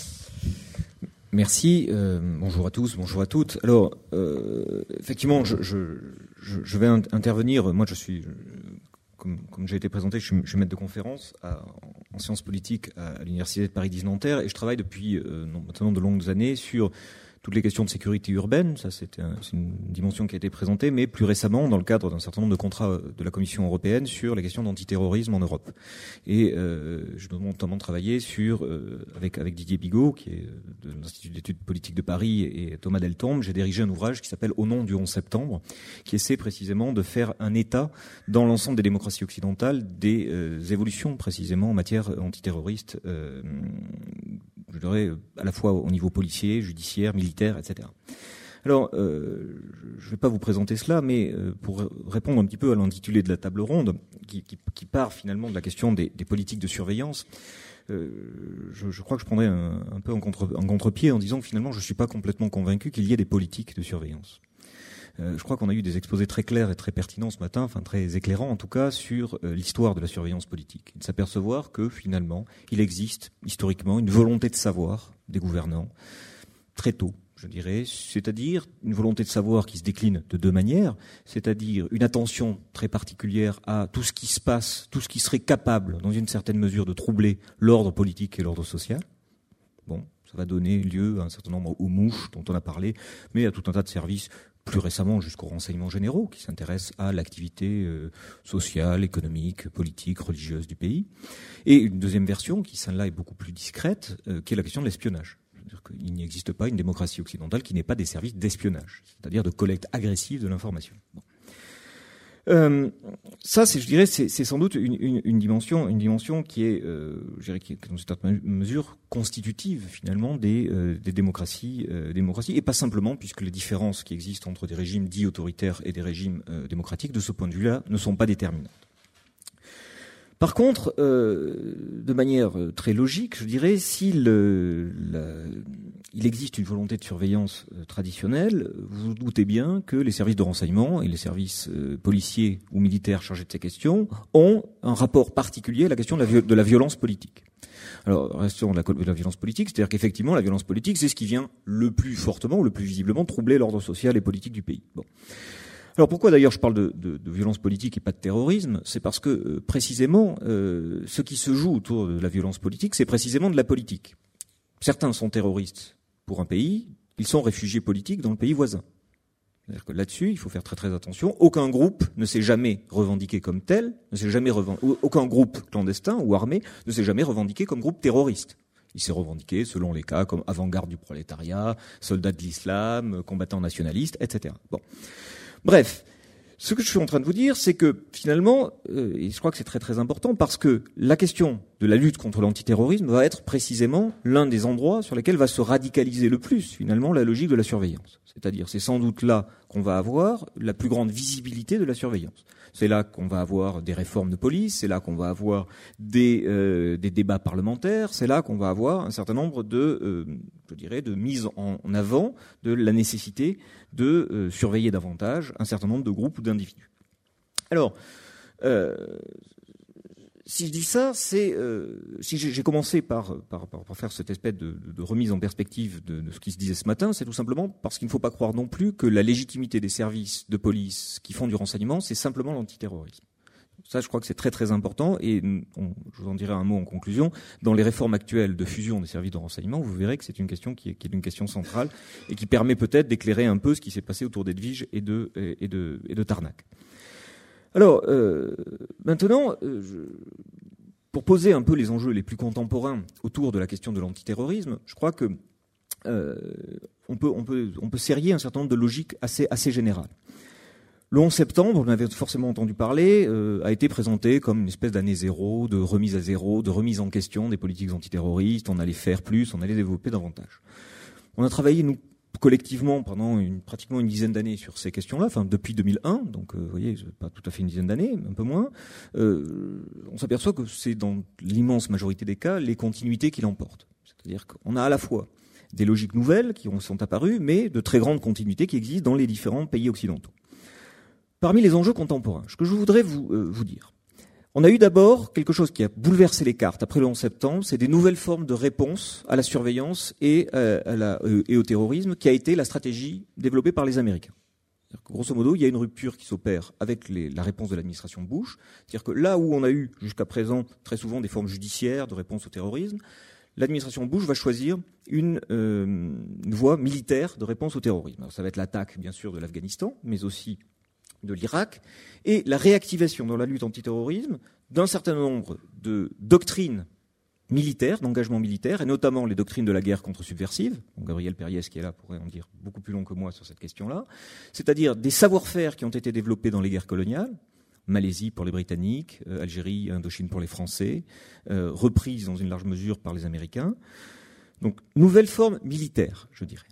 Merci. Euh, bonjour à tous, bonjour à toutes. Alors, euh, effectivement, je, je, je, je vais intervenir. Moi, je suis, comme, comme j'ai été présenté, je suis, je suis maître de conférence à, en sciences politiques à, à l'Université de Paris dix Nanterre et je travaille depuis euh, maintenant de longues années sur toutes les questions de sécurité urbaine, ça c'est, un, c'est une dimension qui a été présentée, mais plus récemment dans le cadre d'un certain nombre de contrats de la Commission européenne sur les questions d'antiterrorisme en Europe. Et euh, je dois notamment travailler sur, euh, avec, avec Didier Bigot, qui est de l'Institut d'études politiques de Paris, et Thomas Deltombe, j'ai dirigé un ouvrage qui s'appelle Au nom du onze septembre, qui essaie précisément de faire un état dans l'ensemble des démocraties occidentales des euh, évolutions précisément en matière antiterroriste, euh, je dirais à la fois au niveau policier, judiciaire, militaire, et cetera. Alors, euh, je ne vais pas vous présenter cela, mais euh, pour répondre un petit peu à l'intitulé de la table ronde, qui, qui, qui part finalement de la question des, des politiques de surveillance, euh, je, je crois que je prendrais un, un peu en, contre, en contre-pied en disant que finalement je ne suis pas complètement convaincu qu'il y ait des politiques de surveillance. Euh, je crois qu'on a eu des exposés très clairs et très pertinents ce matin, enfin très éclairants en tout cas, sur euh, l'histoire de la surveillance politique. Et de s'apercevoir que finalement, il existe historiquement une volonté de savoir des gouvernants très tôt, je dirais, c'est-à-dire une volonté de savoir qui se décline de deux manières, c'est-à-dire une attention très particulière à tout ce qui se passe, tout ce qui serait capable, dans une certaine mesure, de troubler l'ordre politique et l'ordre social. Bon, ça va donner lieu à un certain nombre aux mouches dont on a parlé, mais à tout un tas de services, plus récemment jusqu'aux renseignements généraux, qui s'intéressent à l'activité euh, sociale, économique, politique, religieuse du pays. Et une deuxième version, qui celle-là est beaucoup plus discrète, euh, qui est la question de l'espionnage. C'est-à-dire qu'il n'existe pas une démocratie occidentale qui n'ait pas des services d'espionnage, c'est-à-dire de collecte agressive de l'information. Bon. Euh, ça, c'est, je dirais, c'est, c'est sans doute une, une, une dimension, une dimension qui est, euh, je dirais, qui est dans une certaine mesure constitutive finalement des, euh, des démocraties, euh, démocraties, et pas simplement, puisque les différences qui existent entre des régimes dits autoritaires et des régimes euh, démocratiques, de ce point de vue-là, ne sont pas déterminantes. Par contre, euh, de manière très logique, je dirais, s'il euh, il existe une volonté de surveillance euh, traditionnelle, vous vous doutez bien que les services de renseignement et les services euh, policiers ou militaires chargés de ces questions ont un rapport particulier à la question de la, viol- de la violence politique. Alors, restons de la, de la violence politique, c'est-à-dire qu'effectivement, la violence politique, c'est ce qui vient le plus fortement ou le plus visiblement troubler l'ordre social et politique du pays. Bon. Alors pourquoi d'ailleurs je parle de, de, de violence politique et pas de terrorisme ? C'est parce que euh, précisément euh, ce qui se joue autour de la violence politique, c'est précisément de la politique. Certains sont terroristes pour un pays, ils sont réfugiés politiques dans le pays voisin. C'est-à-dire que là-dessus, il faut faire très très attention. Aucun groupe ne s'est jamais revendiqué comme tel, ne s'est jamais revendiqué, aucun groupe clandestin ou armé ne s'est jamais revendiqué comme groupe terroriste. Il s'est revendiqué, selon les cas, comme avant-garde du prolétariat, soldat de l'islam, combattant nationaliste, et cetera. Bon. Bref. Ce que je suis en train de vous dire, c'est que finalement, euh, et je crois que c'est très très important, parce que la question de la lutte contre l'antiterrorisme va être précisément l'un des endroits sur lesquels va se radicaliser le plus finalement la logique de la surveillance. C'est-à-dire, c'est sans doute là qu'on va avoir la plus grande visibilité de la surveillance. C'est là qu'on va avoir des réformes de police, c'est là qu'on va avoir des, euh, des débats parlementaires, c'est là qu'on va avoir un certain nombre de, euh, je dirais, de mises en avant de la nécessité de euh, surveiller davantage un certain nombre de groupes ou d'individus. Alors, euh, si je dis ça, c'est euh, si j'ai, j'ai commencé par, par, par faire cette espèce de, de remise en perspective de, de ce qui se disait ce matin, c'est tout simplement parce qu'il ne faut pas croire non plus que la légitimité des services de police qui font du renseignement, c'est simplement l'antiterrorisme. Ça, je crois que c'est très très important et on, je vous en dirai un mot en conclusion. Dans les réformes actuelles de fusion des services de renseignement, vous verrez que c'est une question qui est, qui est une question centrale et qui permet peut-être d'éclairer un peu ce qui s'est passé autour d'Edwige et de, et de, et de Tarnac. Alors, euh, maintenant, euh, je, pour poser un peu les enjeux les plus contemporains autour de la question de l'antiterrorisme, je crois que euh, on peut, on peut, on peut serrer un certain nombre de logiques assez, assez générales. Le onze septembre, on avait forcément entendu parler, euh, a été présenté comme une espèce d'année zéro, de remise à zéro, de remise en question des politiques antiterroristes. On allait faire plus, on allait développer davantage. On a travaillé, nous, collectivement pendant une, pratiquement une dizaine d'années sur ces questions-là, enfin depuis deux mille un, donc euh, vous voyez, pas tout à fait une dizaine d'années, un peu moins. Euh, on s'aperçoit que c'est dans l'immense majorité des cas les continuités qui l'emportent. C'est-à-dire qu'on a à la fois des logiques nouvelles qui sont apparues, mais de très grandes continuités qui existent dans les différents pays occidentaux. Parmi les enjeux contemporains, ce que je voudrais vous, euh, vous dire, on a eu d'abord quelque chose qui a bouleversé les cartes après le onze septembre, c'est des nouvelles formes de réponse à la surveillance et, euh, à la, euh, et au terrorisme, qui a été la stratégie développée par les Américains. C'est-à-dire que, grosso modo, il y a une rupture qui s'opère avec les, la réponse de l'administration Bush. C'est-à-dire que là où on a eu jusqu'à présent très souvent des formes judiciaires de réponse au terrorisme, l'administration Bush va choisir une, euh, une voie militaire de réponse au terrorisme. Alors, ça va être l'attaque, bien sûr, de l'Afghanistan, mais aussi de l'Irak, et la réactivation dans la lutte antiterrorisme d'un certain nombre de doctrines militaires, d'engagement militaire, et notamment les doctrines de la guerre contre-subversive. Donc Gabriel Périès, qui est là, pourrait en dire beaucoup plus long que moi sur cette question-là. C'est-à-dire des savoir-faire qui ont été développés dans les guerres coloniales, Malaisie pour les Britanniques, euh, Algérie, Indochine pour les Français, euh, reprises dans une large mesure par les Américains. Donc, nouvelle forme militaire, je dirais.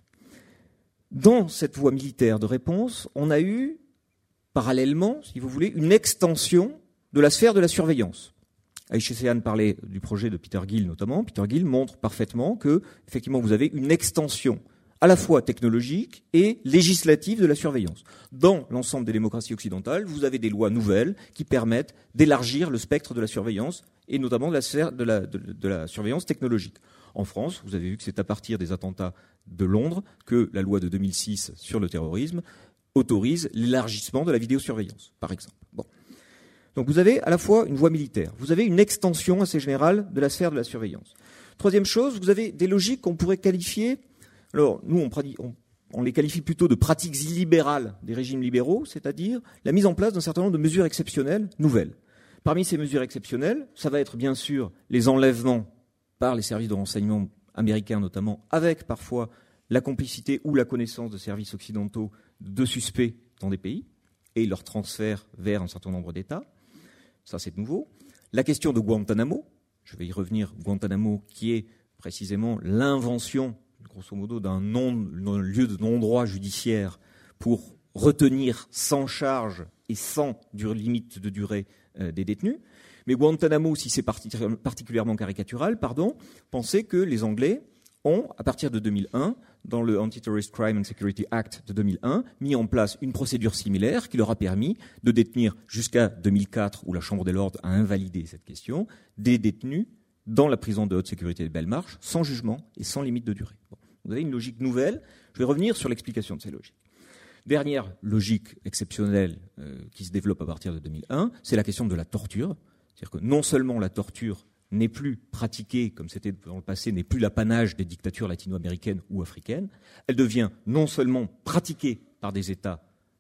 Dans cette voie militaire de réponse, on a eu parallèlement, si vous voulez, une extension de la sphère de la surveillance. Aïcha Sehan parlait du projet de Peter Gill notamment. Peter Gill montre parfaitement que, effectivement, vous avez une extension à la fois technologique et législative de la surveillance. Dans l'ensemble des démocraties occidentales, vous avez des lois nouvelles qui permettent d'élargir le spectre de la surveillance et notamment de la sphère de la, de, de la surveillance technologique. En France, vous avez vu que c'est à partir des attentats de Londres que la loi de deux mille six sur le terrorisme autorise l'élargissement de la vidéosurveillance, par exemple. Bon. Donc vous avez à la fois une voie militaire, vous avez une extension assez générale de la sphère de la surveillance. Troisième chose, vous avez des logiques qu'on pourrait qualifier, alors nous on, on, on les qualifie plutôt de pratiques illibérales des régimes libéraux, c'est-à-dire la mise en place d'un certain nombre de mesures exceptionnelles nouvelles. Parmi ces mesures exceptionnelles, ça va être bien sûr les enlèvements par les services de renseignement américains notamment, avec parfois la complicité ou la connaissance de services occidentaux de suspects dans des pays et leur transfert vers un certain nombre d'États. Ça, c'est nouveau. La question de Guantanamo, je vais y revenir, Guantanamo qui est précisément l'invention, grosso modo, d'un non, d'un lieu de non-droit judiciaire pour retenir sans charge et sans limite de durée euh, des détenus. Mais Guantanamo, si c'est particulièrement caricatural, pardon, pensez que les Anglais ont, à partir de deux mille un, dans le Anti-Terrorist Crime and Security Act de deux mille un, mis en place une procédure similaire qui leur a permis de détenir jusqu'à deux mille quatre, où la Chambre des Lords a invalidé cette question, des détenus dans la prison de haute sécurité de Belmarsh, sans jugement et sans limite de durée. Bon. Vous avez une logique nouvelle. Je vais revenir sur l'explication de ces logiques. Dernière logique exceptionnelle euh, qui se développe à partir de deux mille un, c'est la question de la torture. C'est-à-dire que non seulement la torture n'est plus pratiquée, comme c'était dans le passé, n'est plus l'apanage des dictatures latino-américaines ou africaines, elle devient non seulement pratiquée par des États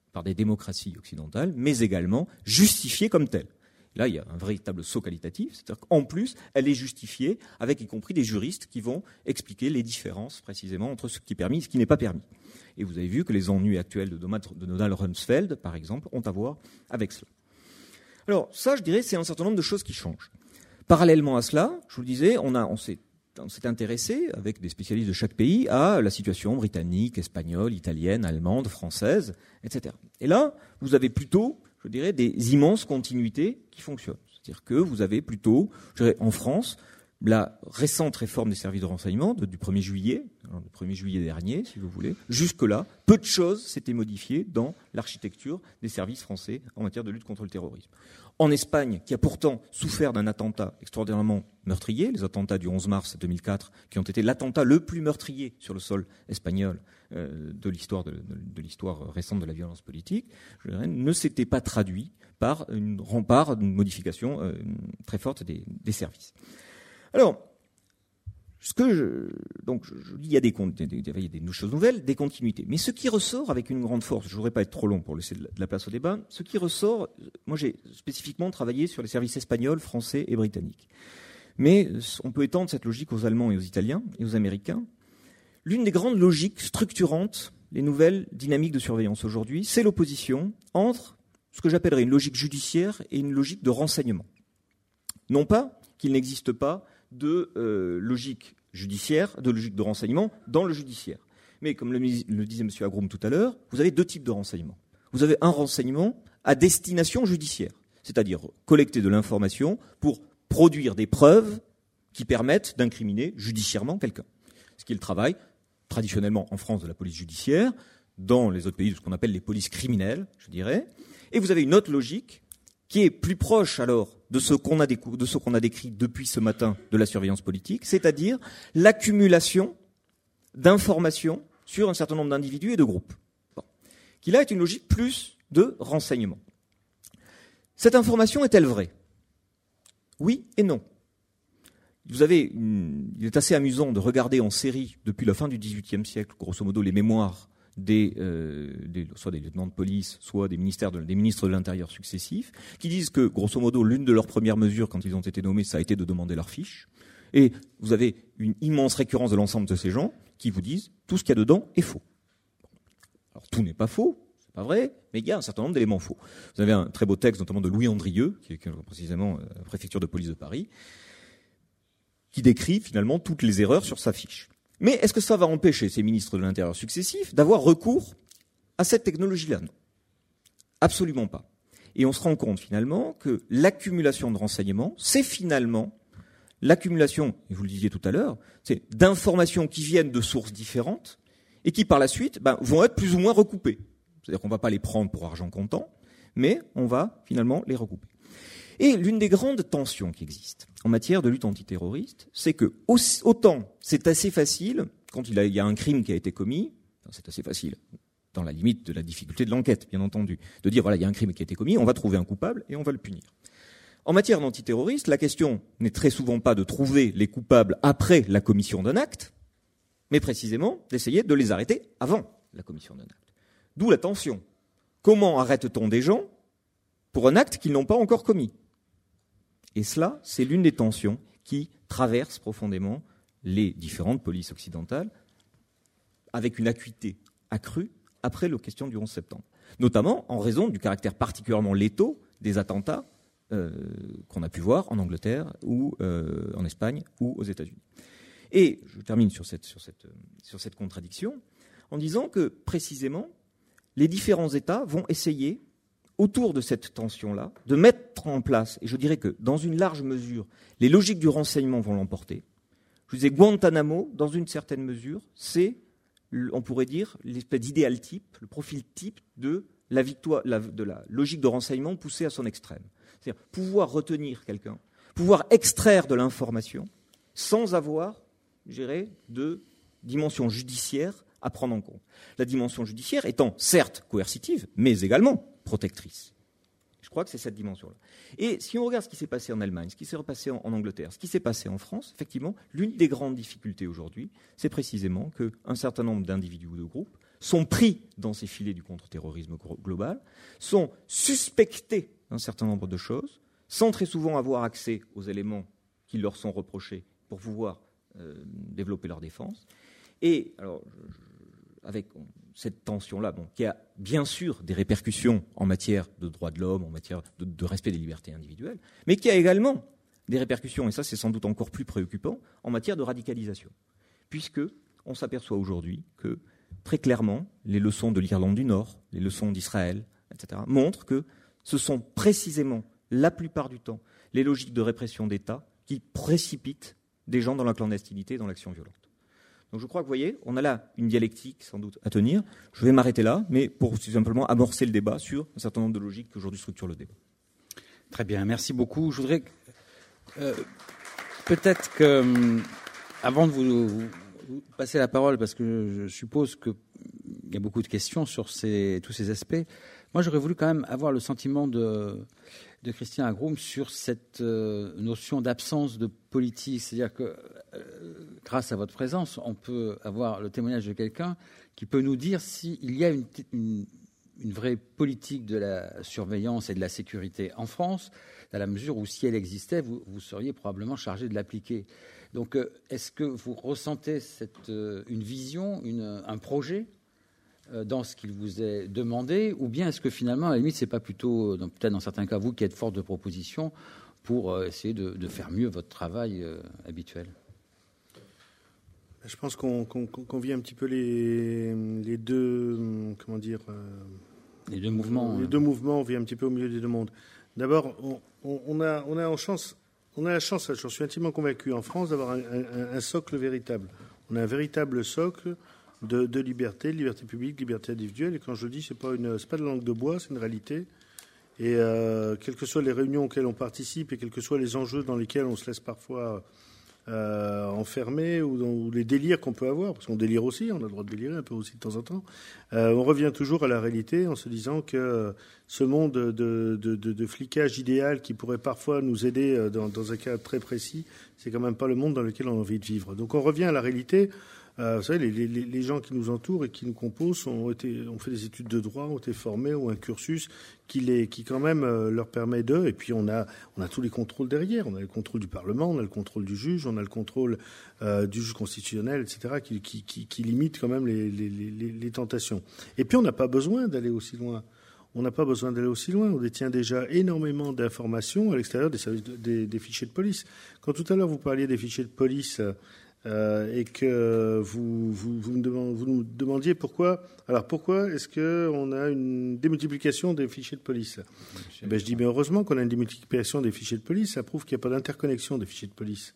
par des démocraties occidentales, mais également justifiée comme telle. Là, il y a un véritable saut qualitatif, c'est-à-dire qu'en plus, elle est justifiée avec y compris des juristes qui vont expliquer les différences précisément entre ce qui est permis et ce qui n'est pas permis. Et vous avez vu que les ennuis actuels de Donald Rumsfeld, par exemple, ont à voir avec cela. Alors ça, je dirais, c'est un certain nombre de choses qui changent. Parallèlement à cela, je vous le disais, on, a, on s'est On s'est intéressé, avec des spécialistes de chaque pays, à la situation britannique, espagnole, italienne, allemande, française, et cetera. Et là, vous avez plutôt, je dirais, des immenses continuités qui fonctionnent. C'est-à-dire que vous avez plutôt, je dirais, en France, la récente réforme des services de renseignement de, du premier juillet, alors le premier juillet dernier, si vous voulez. Jusque-là, peu de choses s'étaient modifiées dans l'architecture des services français en matière de lutte contre le terrorisme. En Espagne, qui a pourtant souffert d'un attentat extraordinairement meurtrier, les attentats du onze mars deux mille quatre, qui ont été l'attentat le plus meurtrier sur le sol espagnol euh, de l'histoire de, de, de l'histoire récente de la violence politique, je dirais, ne s'était pas traduit par une rempart, une modification euh, très forte des, des services. Alors, ce que je, donc je, je dis, il y a des, des, des, il y a des choses nouvelles, des continuités. Mais ce qui ressort avec une grande force, je ne voudrais pas être trop long pour laisser de la place au débat, ce qui ressort, moi j'ai spécifiquement travaillé sur les services espagnols, français et britanniques. Mais on peut étendre cette logique aux Allemands et aux Italiens et aux Américains. L'une des grandes logiques structurantes, les nouvelles dynamiques de surveillance aujourd'hui, c'est l'opposition entre ce que j'appellerais une logique judiciaire et une logique de renseignement. Non pas qu'il n'existe pas de euh, logique judiciaire, de logique de renseignement dans le judiciaire. Mais comme le, le disait M. Agroum tout à l'heure, vous avez deux types de renseignements. Vous avez un renseignement à destination judiciaire, c'est-à-dire collecter de l'information pour produire des preuves qui permettent d'incriminer judiciairement quelqu'un. Ce qui est le travail, traditionnellement en France, de la police judiciaire, dans les autres pays, de ce qu'on appelle les polices criminelles, je dirais. Et vous avez une autre logique qui est plus proche alors de ce qu'on a, décou- de ce qu'on a décrit depuis ce matin de la surveillance politique, c'est-à-dire l'accumulation d'informations sur un certain nombre d'individus et de groupes. Bon. Qui là est une logique plus de renseignement. Cette information est-elle vraie ? Oui et non. Vous avez une... Il est assez amusant de regarder en série, depuis la fin du dix-huitième siècle, grosso modo, les mémoires Des, euh, des, soit des lieutenants de police, soit des, ministères de, des ministres de l'Intérieur successifs, qui disent que, grosso modo, l'une de leurs premières mesures, quand ils ont été nommés, ça a été de demander leurs fiches. Et vous avez une immense récurrence de l'ensemble de ces gens qui vous disent tout ce qu'il y a dedans est faux. Alors, tout n'est pas faux, c'est pas vrai, mais il y a un certain nombre d'éléments faux. Vous avez un très beau texte, notamment de Louis Andrieux, qui est précisément la préfecture de police de Paris, qui décrit finalement toutes les erreurs sur sa fiche. Mais est-ce que ça va empêcher ces ministres de l'Intérieur successifs d'avoir recours à cette technologie-là ? Non. Absolument pas. Et on se rend compte finalement que l'accumulation de renseignements, c'est finalement l'accumulation, et vous le disiez tout à l'heure, c'est d'informations qui viennent de sources différentes et qui par la suite ben, vont être plus ou moins recoupées. C'est-à-dire qu'on ne va pas les prendre pour argent comptant, mais on va finalement les recouper. Et l'une des grandes tensions qui existent en matière de lutte antiterroriste, c'est que autant c'est assez facile, quand il y a un crime qui a été commis, enfin c'est assez facile, dans la limite de la difficulté de l'enquête, bien entendu, de dire voilà, il y a un crime qui a été commis, on va trouver un coupable et on va le punir. En matière d'antiterroriste, la question n'est très souvent pas de trouver les coupables après la commission d'un acte, mais précisément d'essayer de les arrêter avant la commission d'un acte. D'où la tension. Comment arrête-t-on des gens pour un acte qu'ils n'ont pas encore commis ? Et cela, c'est l'une des tensions qui traversent profondément les différentes polices occidentales, avec une acuité accrue après la question du onze septembre. Notamment en raison du caractère particulièrement létaux des attentats euh, qu'on a pu voir en Angleterre ou euh, en Espagne ou aux États-Unis. Et je termine sur cette, sur cette, sur cette contradiction en disant que précisément les différents États vont essayer autour de cette tension-là, de mettre en place, et je dirais que dans une large mesure, les logiques du renseignement vont l'emporter. Je vous disais, Guantanamo, dans une certaine mesure, c'est, on pourrait dire, l'espèce d'idéal type, le profil type de la, victoire, la, de la logique de renseignement poussée à son extrême. C'est-à-dire pouvoir retenir quelqu'un, pouvoir extraire de l'information sans avoir, je dirais, de dimension judiciaire à prendre en compte. La dimension judiciaire étant certes coercitive, mais également protectrice. Je crois que c'est cette dimension-là. Et si on regarde ce qui s'est passé en Allemagne, ce qui s'est passé en Angleterre, ce qui s'est passé en France, effectivement, l'une des grandes difficultés aujourd'hui, c'est précisément qu'un certain nombre d'individus ou de groupes sont pris dans ces filets du contre-terrorisme global, sont suspectés d'un certain nombre de choses, sans très souvent avoir accès aux éléments qui leur sont reprochés pour pouvoir euh, développer leur défense. Et alors, avec cette tension-là, bon, qui a bien sûr des répercussions en matière de droits de l'homme, en matière de, de respect des libertés individuelles, mais qui a également des répercussions, et ça c'est sans doute encore plus préoccupant, en matière de radicalisation. Puisque on s'aperçoit aujourd'hui que, très clairement, les leçons de l'Irlande du Nord, les leçons d'Israël, et cetera, montrent que ce sont précisément, la plupart du temps, les logiques de répression d'État qui précipitent des gens dans la clandestinité et dans l'action violente. Donc je crois que, vous voyez, on a là une dialectique sans doute à tenir. Je vais m'arrêter là, mais pour simplement amorcer le débat sur un certain nombre de logiques qui aujourd'hui structurent le débat. Très bien, merci beaucoup. Je voudrais euh, peut-être que, euh, avant de vous, vous, vous passer la parole, parce que je suppose qu'il y a beaucoup de questions sur ces, tous ces aspects, moi j'aurais voulu quand même avoir le sentiment de, de Christian Agroum sur cette euh, notion d'absence de politique. C'est-à-dire que euh, grâce à votre présence, on peut avoir le témoignage de quelqu'un qui peut nous dire s'il y a une, une, une vraie politique de la surveillance et de la sécurité en France, dans la mesure où si elle existait, vous, vous seriez probablement chargé de l'appliquer. Donc euh, est-ce que vous ressentez cette, euh, une vision, une, un projet dans ce qu'il vous est demandé, ou bien est-ce que finalement, à la limite, c'est pas plutôt, peut-être dans certains cas, vous qui êtes force de proposition pour euh, essayer de, de faire mieux votre travail euh, habituel? Je pense qu'on, qu'on, qu'on vit un petit peu les, les deux, comment dire, euh, les deux mouvements. Les euh... deux mouvements, on vit un petit peu au milieu des deux mondes. D'abord, on, on, on a, on a en chance, on a la chance, j'en suis intimement convaincu, en France, d'avoir un, un, un socle véritable. On a un véritable socle De, de liberté, de liberté publique, de liberté individuelle. Et quand je le dis, ce n'est pas, pas de la langue de bois, c'est une réalité. Et euh, quelles que soient les réunions auxquelles on participe et quels que soient les enjeux dans lesquels on se laisse parfois euh, enfermer ou, dans, ou les délires qu'on peut avoir, parce qu'on délire aussi, on a le droit de délirer un peu aussi de temps en temps, euh, on revient toujours à la réalité en se disant que ce monde de, de, de, de flicage idéal qui pourrait parfois nous aider dans, dans un cas très précis, c'est quand même pas le monde dans lequel on a envie de vivre. Donc on revient à la réalité. Euh, vous savez, les, les, les gens qui nous entourent et qui nous composent ont, été, ont fait des études de droit, ont été formés, ont un cursus qui, les, qui quand même euh, leur permet d'eux. Et puis on a, on a tous les contrôles derrière. On a le contrôle du Parlement, on a le contrôle du juge, on a le contrôle euh, du juge constitutionnel, et cetera, qui, qui, qui, qui limite quand même les, les, les, les tentations. Et puis on n'a pas besoin d'aller aussi loin. On n'a pas besoin d'aller aussi loin. On détient déjà énormément d'informations à l'extérieur des, services de, des, des fichiers de police. Quand tout à l'heure vous parliez des fichiers de police... Euh, et que vous, vous, vous, me demandez, vous nous demandiez pourquoi. Alors pourquoi est-ce qu'on a une démultiplication des fichiers de police? Eh ben, je dis, mais heureusement qu'on a une démultiplication des fichiers de police. Ça prouve qu'il n'y a pas d'interconnexion des fichiers de police.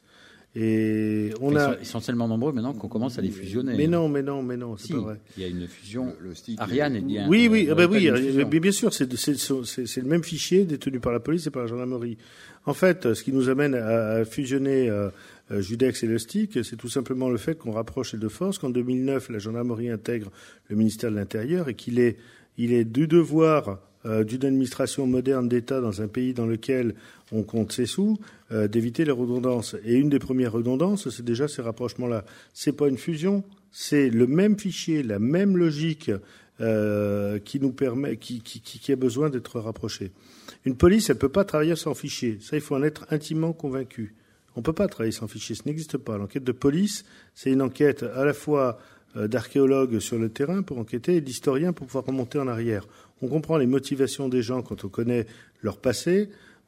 Et on ils, a... sont, ils sont tellement nombreux maintenant qu'on commence à les fusionner. Mais non, mais non, mais non, c'est si, pas vrai. Il y a une fusion. Le, le stick, Ariane est bien. Oui, oui, ah ben oui, mais bien sûr, c'est, c'est, c'est, c'est le même fichier détenu par la police et par la gendarmerie. En fait, ce qui nous amène à, à fusionner euh, Judex et le stick, c'est tout simplement le fait qu'on rapproche les deux forces, qu'en deux mille neuf, la gendarmerie intègre le ministère de l'Intérieur et qu'il est, il est du devoir euh, d'une administration moderne d'État dans un pays dans lequel on compte ses sous, euh, d'éviter les redondances. Et une des premières redondances, c'est déjà ces rapprochements-là. C'est pas une fusion, c'est le même fichier, la même logique euh, qui nous permet, qui, qui, qui a besoin d'être rapproché. Une police, elle peut pas travailler sans fichier. Ça, il faut en être intimement convaincu. On ne peut pas travailler sans fichier, ça n'existe pas. L'enquête de police, c'est une enquête à la fois d'archéologues sur le terrain pour enquêter et d'historiens pour pouvoir remonter en arrière. On comprend les motivations des gens quand on connaît leur passé.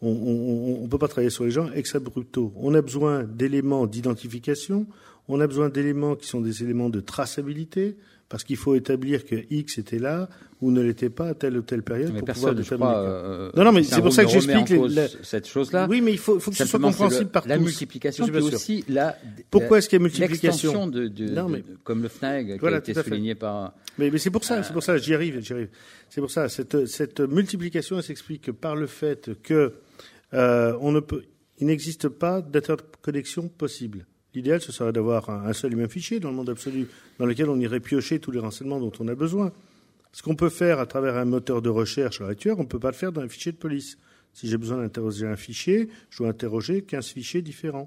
On ne peut pas travailler sur les gens ex abrupto. On a besoin d'éléments d'identification, on a besoin d'éléments qui sont des éléments de traçabilité, parce qu'il faut établir que X était là ou ne l'était pas à telle ou telle période mais pour personne, pouvoir déterminer. Crois, euh, non, non, mais c'est pour ça que j'explique les, la... cette chose-là. Oui, mais il faut, faut que ce soit compréhensible le, par la tous. multiplication, puis aussi la. Pourquoi est-ce qu'il y a multiplication de, de, non, mais... de, comme le FNAG voilà, qui a été souligné par. Mais, mais c'est pour ça, c'est pour ça, j'y arrive, j'y arrive. C'est pour ça, cette, cette multiplication, elle s'explique par le fait que euh, on ne peut, il n'existe pas d'interconnexion possible. L'idéal, ce serait d'avoir un seul et même fichier dans le monde absolu, dans lequel on irait piocher tous les renseignements dont on a besoin. Ce qu'on peut faire à travers un moteur de recherche à l'actuel, on ne peut pas le faire dans un fichier de police. Si j'ai besoin d'interroger un fichier, je dois interroger quinze fichiers différents.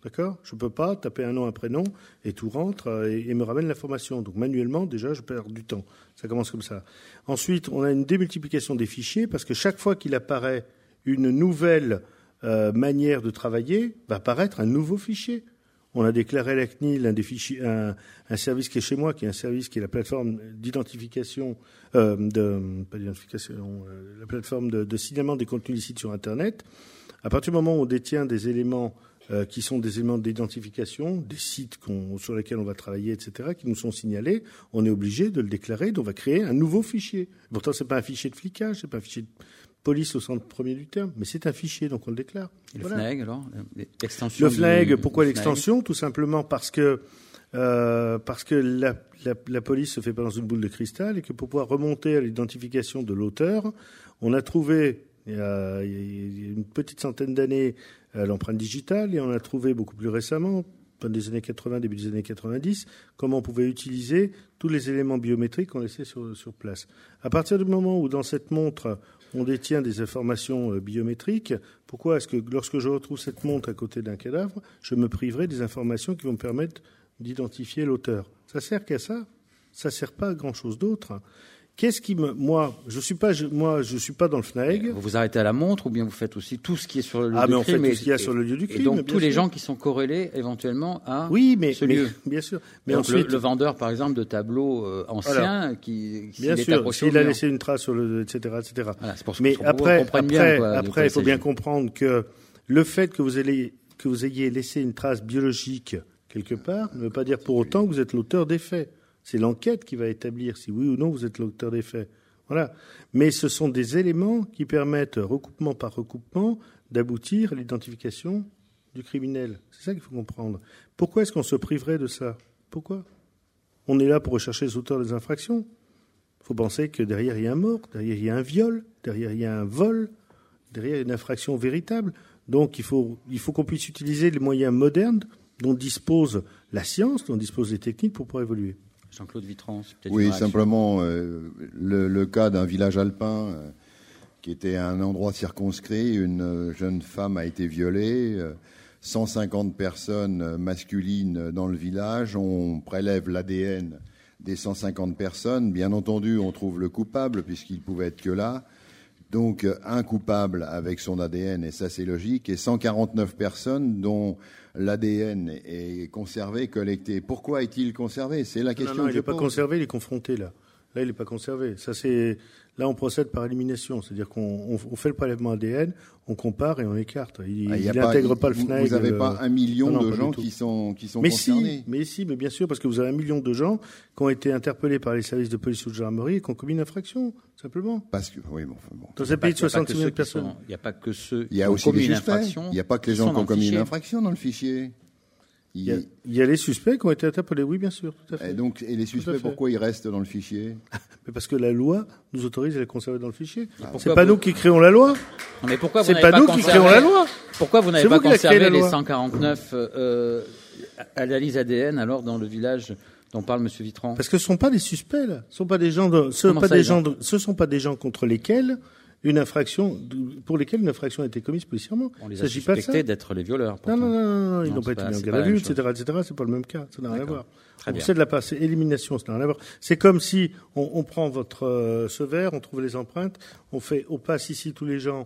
D'accord ? Je ne peux pas taper un nom, un prénom, et tout rentre et, et me ramène l'information. Donc manuellement, déjà, je perds du temps. Ça commence comme ça. Ensuite, on a une démultiplication des fichiers, parce que chaque fois qu'il apparaît une nouvelle euh, manière de travailler, va apparaître un nouveau fichier. On a déclaré à la C N I L un, des fichiers, un, un service qui est chez moi, qui est un service qui est la plateforme d'identification, euh, de, pas d'identification, euh, la plateforme de, de signalement des contenus illicites sur Internet. À partir du moment où on détient des éléments euh, qui sont des éléments d'identification, des sites qu'on, sur lesquels on va travailler, et cetera, qui nous sont signalés, on est obligé de le déclarer, donc on va créer un nouveau fichier. Pourtant, c'est pas un fichier de flicage, c'est pas un fichier de police au sens premier du terme, mais c'est un fichier, donc on le déclare. Et le voilà. F N A G, alors l'extension Le F N A G, du, pourquoi du l'extension ? Tout simplement parce que euh, parce que la, la, la police se fait pas dans une boule de cristal et que pour pouvoir remonter à l'identification de l'auteur, on a trouvé il y a, il y a une petite centaine d'années l'empreinte digitale et on a trouvé beaucoup plus récemment, fin des années quatre-vingts, début des années quatre-vingt-dix, comment on pouvait utiliser tous les éléments biométriques qu'on laissait sur, sur place. À partir du moment où dans cette montre on détient des informations biométriques, pourquoi est-ce que lorsque je retrouve cette montre à côté d'un cadavre, je me priverai des informations qui vont me permettre d'identifier l'auteur ? Ça sert qu'à ça ? Ça sert pas à grand-chose d'autre. Qu'est-ce qui me, moi, je suis pas, je, moi, je suis pas dans le F N A G. Vous vous arrêtez à la montre ou bien vous faites aussi tout ce qui est sur le lieu ah, du mais on crime fait tout ce qu'il y a et, sur le lieu du crime. Et donc tous sûr. les gens qui sont corrélés éventuellement à oui, mais, ce mais, lieu. Bien sûr. Mais donc ensuite, le, le vendeur, par exemple, de tableaux euh, anciens, voilà. qui, qui bien s'il sûr, est accroché s'il a laissé une trace sur le, et cetera, et cetera. Voilà, c'est pour ça mais qu'on après, après, bien, quoi, après, il faut bien comprendre que le fait que vous ayez, que vous ayez laissé une trace biologique quelque part ne veut pas dire pour autant que vous êtes l'auteur des faits. C'est l'enquête qui va établir si oui ou non vous êtes l'auteur des faits. Voilà. Mais ce sont des éléments qui permettent, recoupement par recoupement, d'aboutir à l'identification du criminel. C'est ça qu'il faut comprendre. Pourquoi est-ce qu'on se priverait de ça ? Pourquoi ? On est là pour rechercher les auteurs des infractions. Il faut penser que derrière il y a un mort, derrière il y a un viol, derrière il y a un vol, derrière il y a une infraction véritable. Donc il faut, il faut qu'on puisse utiliser les moyens modernes dont dispose la science, dont disposent les techniques pour pouvoir évoluer. Jean-Claude Vitran, c'est peut-être oui, une réaction. simplement euh, le, le cas d'un village alpin euh, qui était un endroit circonscrit, une euh, jeune femme a été violée, euh, cent cinquante personnes masculines dans le village, on prélève l'A D N des cent cinquante personnes, bien entendu on trouve le coupable puisqu'il pouvait être que là, donc un coupable avec son A D N et ça c'est logique, et cent quarante-neuf personnes dont l'A D N est conservé, collecté. Pourquoi est-il conservé ? C'est la question non, non, que il je n'est pas pose. conservé, il est confronté là. Là, il n'est pas conservé. Ça, c'est... Là, on procède par élimination. C'est-à-dire qu'on on, on fait le prélèvement A D N, on compare et on écarte. Il n'intègre ah, pas, pas le F N A G. Vous n'avez le... pas un million non, non, de gens qui sont, qui sont mais concernés si, Mais si, mais bien sûr, parce que vous avez un million de gens qui ont été interpellés par les services de police ou de gendarmerie et qui ont commis une infraction, simplement. Parce que, oui, bon, enfin, bon. Dans un pays de soixante-six millions de personnes. Il n'y a pas que ceux qui ont commis une infraction. Il n'y a pas que les gens qui ont commis une infraction dans le fichier. Il y, a, il y a les suspects qui ont été interpellés, oui, bien sûr, tout à fait. Et, donc, et les suspects, pourquoi ils restent dans le fichier ? Mais parce que la loi nous autorise à les conserver dans le fichier. Ah, c'est pas vous... nous qui créons la loi. Non, mais pourquoi vous c'est pas, pas nous conservé... qui créons la loi. Pourquoi vous n'avez pas conservé les cent quarante-neuf euh, analyses A D N alors dans le village dont parle M. Vitran ? Parce que ce ne sont pas des suspects, là. Ce ne sont pas des gens, de... ce, pas des gens de... ce sont pas des gens contre lesquels une infraction, pour lesquelles une infraction a été commise policièrement. On les a suspectés d'être les violeurs. Non, non, non, non, non, ils n'ont pas été mis en garde à vue, et cetera, et cetera. C'est pas le même cas. Ça n'a rien à voir. Très bien. C'est de la part, c'est élimination, ça n'a rien à voir. C'est comme si on, on prend votre euh, ce verre, on trouve les empreintes, on fait, on passe ici tous les gens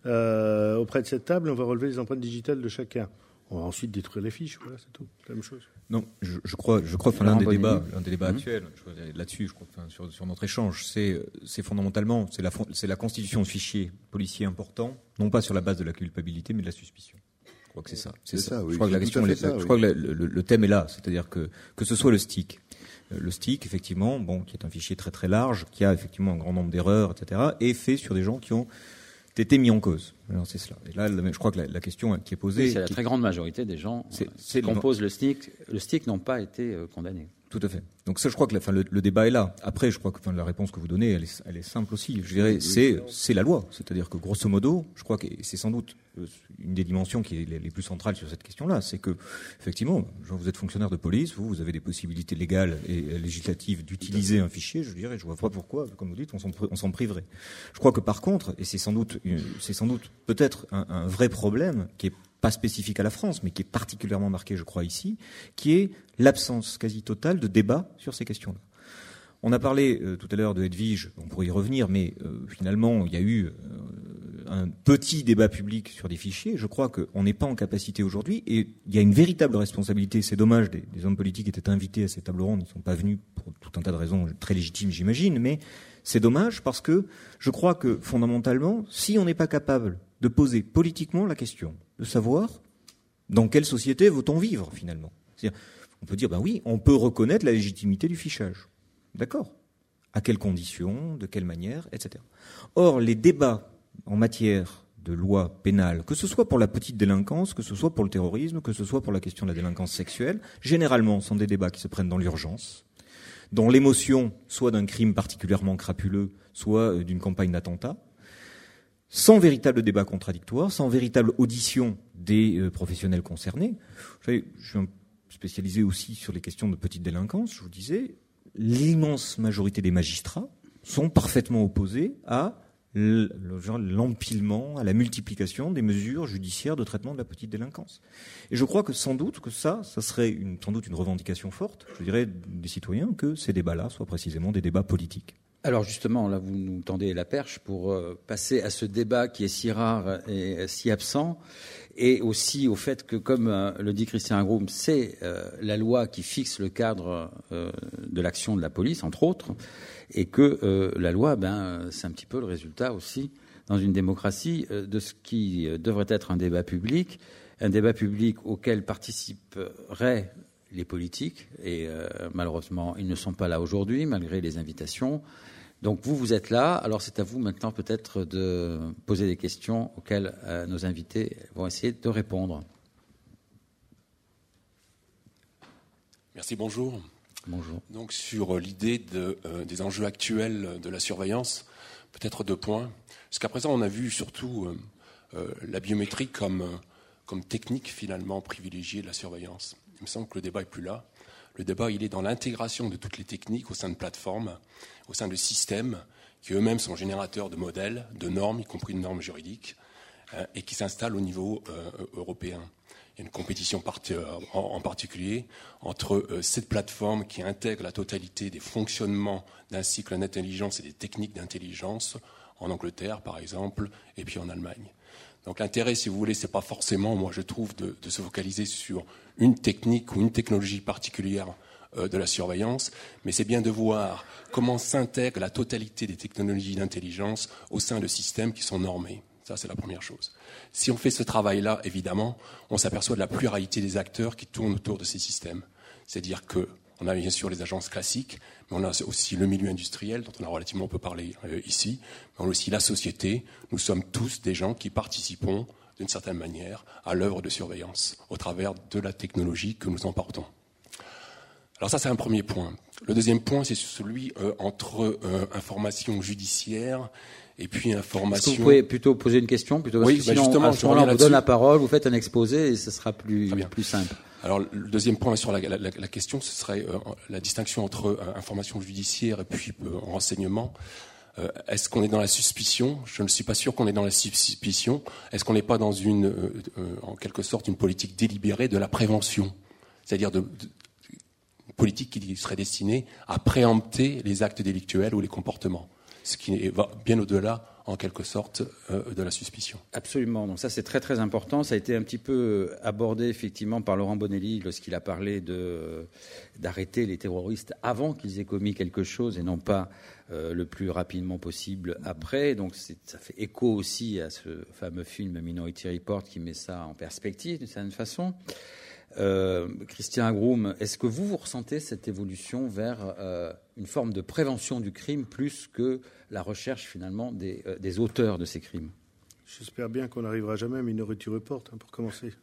euh, auprès de cette table, et on va relever les empreintes digitales de chacun. On va ensuite détruire les fiches, voilà, c'est tout, c'est la même chose. Non, je, je crois, je crois, enfin, l'un des débats, l'un des débats mmh. actuels, je, là-dessus, je crois, enfin, sur, sur notre échange, c'est, c'est fondamentalement, c'est la, c'est la constitution de fichiers policiers importants, non pas sur la base de la culpabilité, mais de la suspicion. Je crois que c'est ça. C'est, c'est ça. ça oui, je crois que la question, la, ça, je oui. crois que la, le, le thème est là, c'est-à-dire que que ce soit le S T I C, le S T I C, effectivement, bon, qui est un fichier très très large, qui a effectivement un grand nombre d'erreurs, et cetera, est fait sur des gens qui ont été mis en cause. Alors c'est cela. Et là, je crois que la, la question qui est posée, oui, c'est la qui... très grande majorité des gens c'est, c'est qui composent le S T I C. Le S T I C n'ont pas été euh, condamnés. Tout à fait. Donc ça, je crois que la, enfin, le, le débat est là. Après, je crois que enfin, la réponse que vous donnez, elle est, elle est simple aussi. Je dirais, c'est, c'est la loi. C'est-à-dire que grosso modo, je crois que c'est sans doute une des dimensions qui est les, les plus centrales sur cette question-là, c'est que effectivement, vous êtes fonctionnaire de police, vous, vous avez des possibilités légales et législatives d'utiliser un fichier. Je dirais, je vois pas pourquoi, comme vous dites, on s'en, on s'en priverait. Je crois que par contre, et c'est sans doute, c'est sans doute peut-être un, un vrai problème qui est pas spécifique à la France, mais qui est particulièrement marqué, je crois, ici, qui est l'absence quasi totale de débat sur ces questions-là. On a parlé euh, tout à l'heure de Edwige, on pourrait y revenir, mais euh, finalement, il y a eu euh, un petit débat public sur des fichiers. Je crois qu'on n'est pas en capacité aujourd'hui, et il y a une véritable responsabilité. C'est dommage, des, des hommes politiques étaient invités à ces tables rondes, ils ne sont pas venus pour tout un tas de raisons très légitimes, j'imagine, mais c'est dommage parce que je crois que, fondamentalement, si on n'est pas capable de poser politiquement la question, de savoir dans quelle société veut-on vivre, finalement. C'est-à-dire, on peut dire, ben oui, on peut reconnaître la légitimité du fichage. D'accord. À quelles conditions, de quelle manière, et cetera. Or, les débats en matière de loi pénale, que ce soit pour la petite délinquance, que ce soit pour le terrorisme, que ce soit pour la question de la délinquance sexuelle, généralement sont des débats qui se prennent dans l'urgence, dont l'émotion, soit d'un crime particulièrement crapuleux, soit d'une campagne d'attentat, sans véritable débat contradictoire, sans véritable audition des euh, professionnels concernés. Vous savez, je suis un spécialisé aussi sur les questions de petite délinquance, je vous disais, l'immense majorité des magistrats sont parfaitement opposés à l'empilement, à la multiplication des mesures judiciaires de traitement de la petite délinquance. Et je crois que sans doute que ça, ça serait une, sans doute une revendication forte, je dirais, des citoyens, que ces débats-là soient précisément des débats politiques. Alors justement, là, vous nous tendez la perche pour euh, passer à ce débat qui est si rare et si absent, et aussi au fait que, comme euh, le dit Christian Groom, c'est euh, la loi qui fixe le cadre euh, de l'action de la police, entre autres, et que euh, la loi, ben, c'est un petit peu le résultat aussi, dans une démocratie, euh, de ce qui euh, devrait être un débat public, un débat public auquel participeraient les politiques, et euh, malheureusement, ils ne sont pas là aujourd'hui, malgré les invitations. Donc vous, vous êtes là, alors c'est à vous maintenant peut-être de poser des questions auxquelles euh, nos invités vont essayer de répondre. Merci, bonjour. Bonjour. Donc sur l'idée de, euh, des enjeux actuels de la surveillance, peut-être deux points. Jusqu'à présent, on a vu surtout euh, euh, la biométrie comme, euh, comme technique finalement privilégiée de la surveillance. Il me semble que le débat est plus là. Le débat, il est dans l'intégration de toutes les techniques au sein de plateformes, au sein de systèmes qui eux-mêmes sont générateurs de modèles, de normes, y compris de normes juridiques, euh, et qui s'installent au niveau euh, européen. Il y a une compétition part- en, en particulier entre euh, cette plateforme qui intègre la totalité des fonctionnements d'un cycle d'intelligence et des techniques d'intelligence, en Angleterre par exemple, et puis en Allemagne. Donc l'intérêt, si vous voulez, c'est pas forcément, moi je trouve, de, de se focaliser sur une technique ou une technologie particulière euh, de la surveillance, mais c'est bien de voir comment s'intègre la totalité des technologies d'intelligence au sein de systèmes qui sont normés. Ça, c'est la première chose. Si on fait ce travail-là, évidemment, on s'aperçoit de la pluralité des acteurs qui tournent autour de ces systèmes. C'est-à-dire que on a bien sûr les agences classiques, mais on a aussi le milieu industriel, dont on a relativement peu parlé euh, ici, mais on a aussi la société. Nous sommes tous des gens qui participons, d'une certaine manière, à l'œuvre de surveillance, au travers de la technologie que nous emportons. Alors ça, c'est un premier point. Le deuxième point, c'est celui euh, entre euh, information judiciaire et puis information... Est-ce que vous pouvez plutôt poser une question plutôt, parce Oui, que bah sinon, justement, à ce moment-là, on vous donne la parole, vous faites un exposé et ce sera plus, plus simple. Alors, le deuxième point sur la, la, la question, ce serait euh, la distinction entre euh, information judiciaire et puis euh, renseignement. Euh, est-ce qu'on est dans la suspicion ? Je ne suis pas sûr qu'on est dans la suspicion. Est-ce qu'on n'est pas dans une, euh, euh, en quelque sorte, une politique délibérée de la prévention ? C'est-à-dire de, de, une politique qui serait destinée à préempter les actes délictuels ou les comportements, ce qui va bien au-delà, en quelque sorte, euh, de la suspicion. Absolument. Donc ça, c'est très très important. Ça a été un petit peu abordé effectivement par Laurent Bonelli lorsqu'il a parlé de d'arrêter les terroristes avant qu'ils aient commis quelque chose et non pas euh, le plus rapidement possible après. Donc c'est, ça fait écho aussi à ce fameux film Minority Report qui met ça en perspective d'une certaine façon. Euh, Christian Groom, est-ce que vous, vous ressentez cette évolution vers euh, une forme de prévention du crime plus que la recherche finalement des, euh, des auteurs de ces crimes ? J'espère bien qu'on n'arrivera jamais à Minority Report, hein, pour commencer.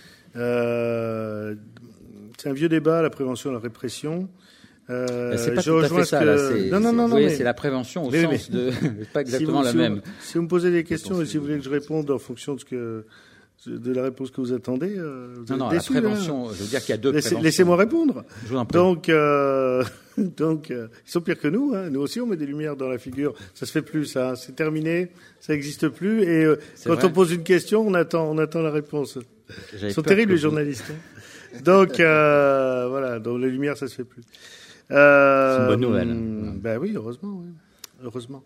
Euh, c'est un vieux débat, la prévention et la répression. Euh, c'est pas tout à fait ça. Que... Là, c'est, non, non, non, non, mais... c'est la prévention au mais, sens mais... de pas exactement si vous, la si même. Vous, si vous me posez des questions et si vous voulez que je réponde en fonction de ce que de la réponse que vous attendez, euh, vous non, non, déçu, la prévention. Hein. Je veux dire qu'il y a deux Laissez, préventions. Laissez-moi répondre. Je vous en prie. Donc, euh, donc, euh, ils sont pires que nous. Hein. Nous aussi, on met des lumières dans la figure. Ça se fait plus, ça. C'est terminé. Ça n'existe plus. Et euh, quand vrai. on pose une question, on attend, on attend la réponse. Ils sont terribles, les journalistes. Hein. Donc, euh, voilà, dans les lumières, ça se fait plus. Euh, C'est une bonne nouvelle. Ben oui, heureusement. Oui. Heureusement.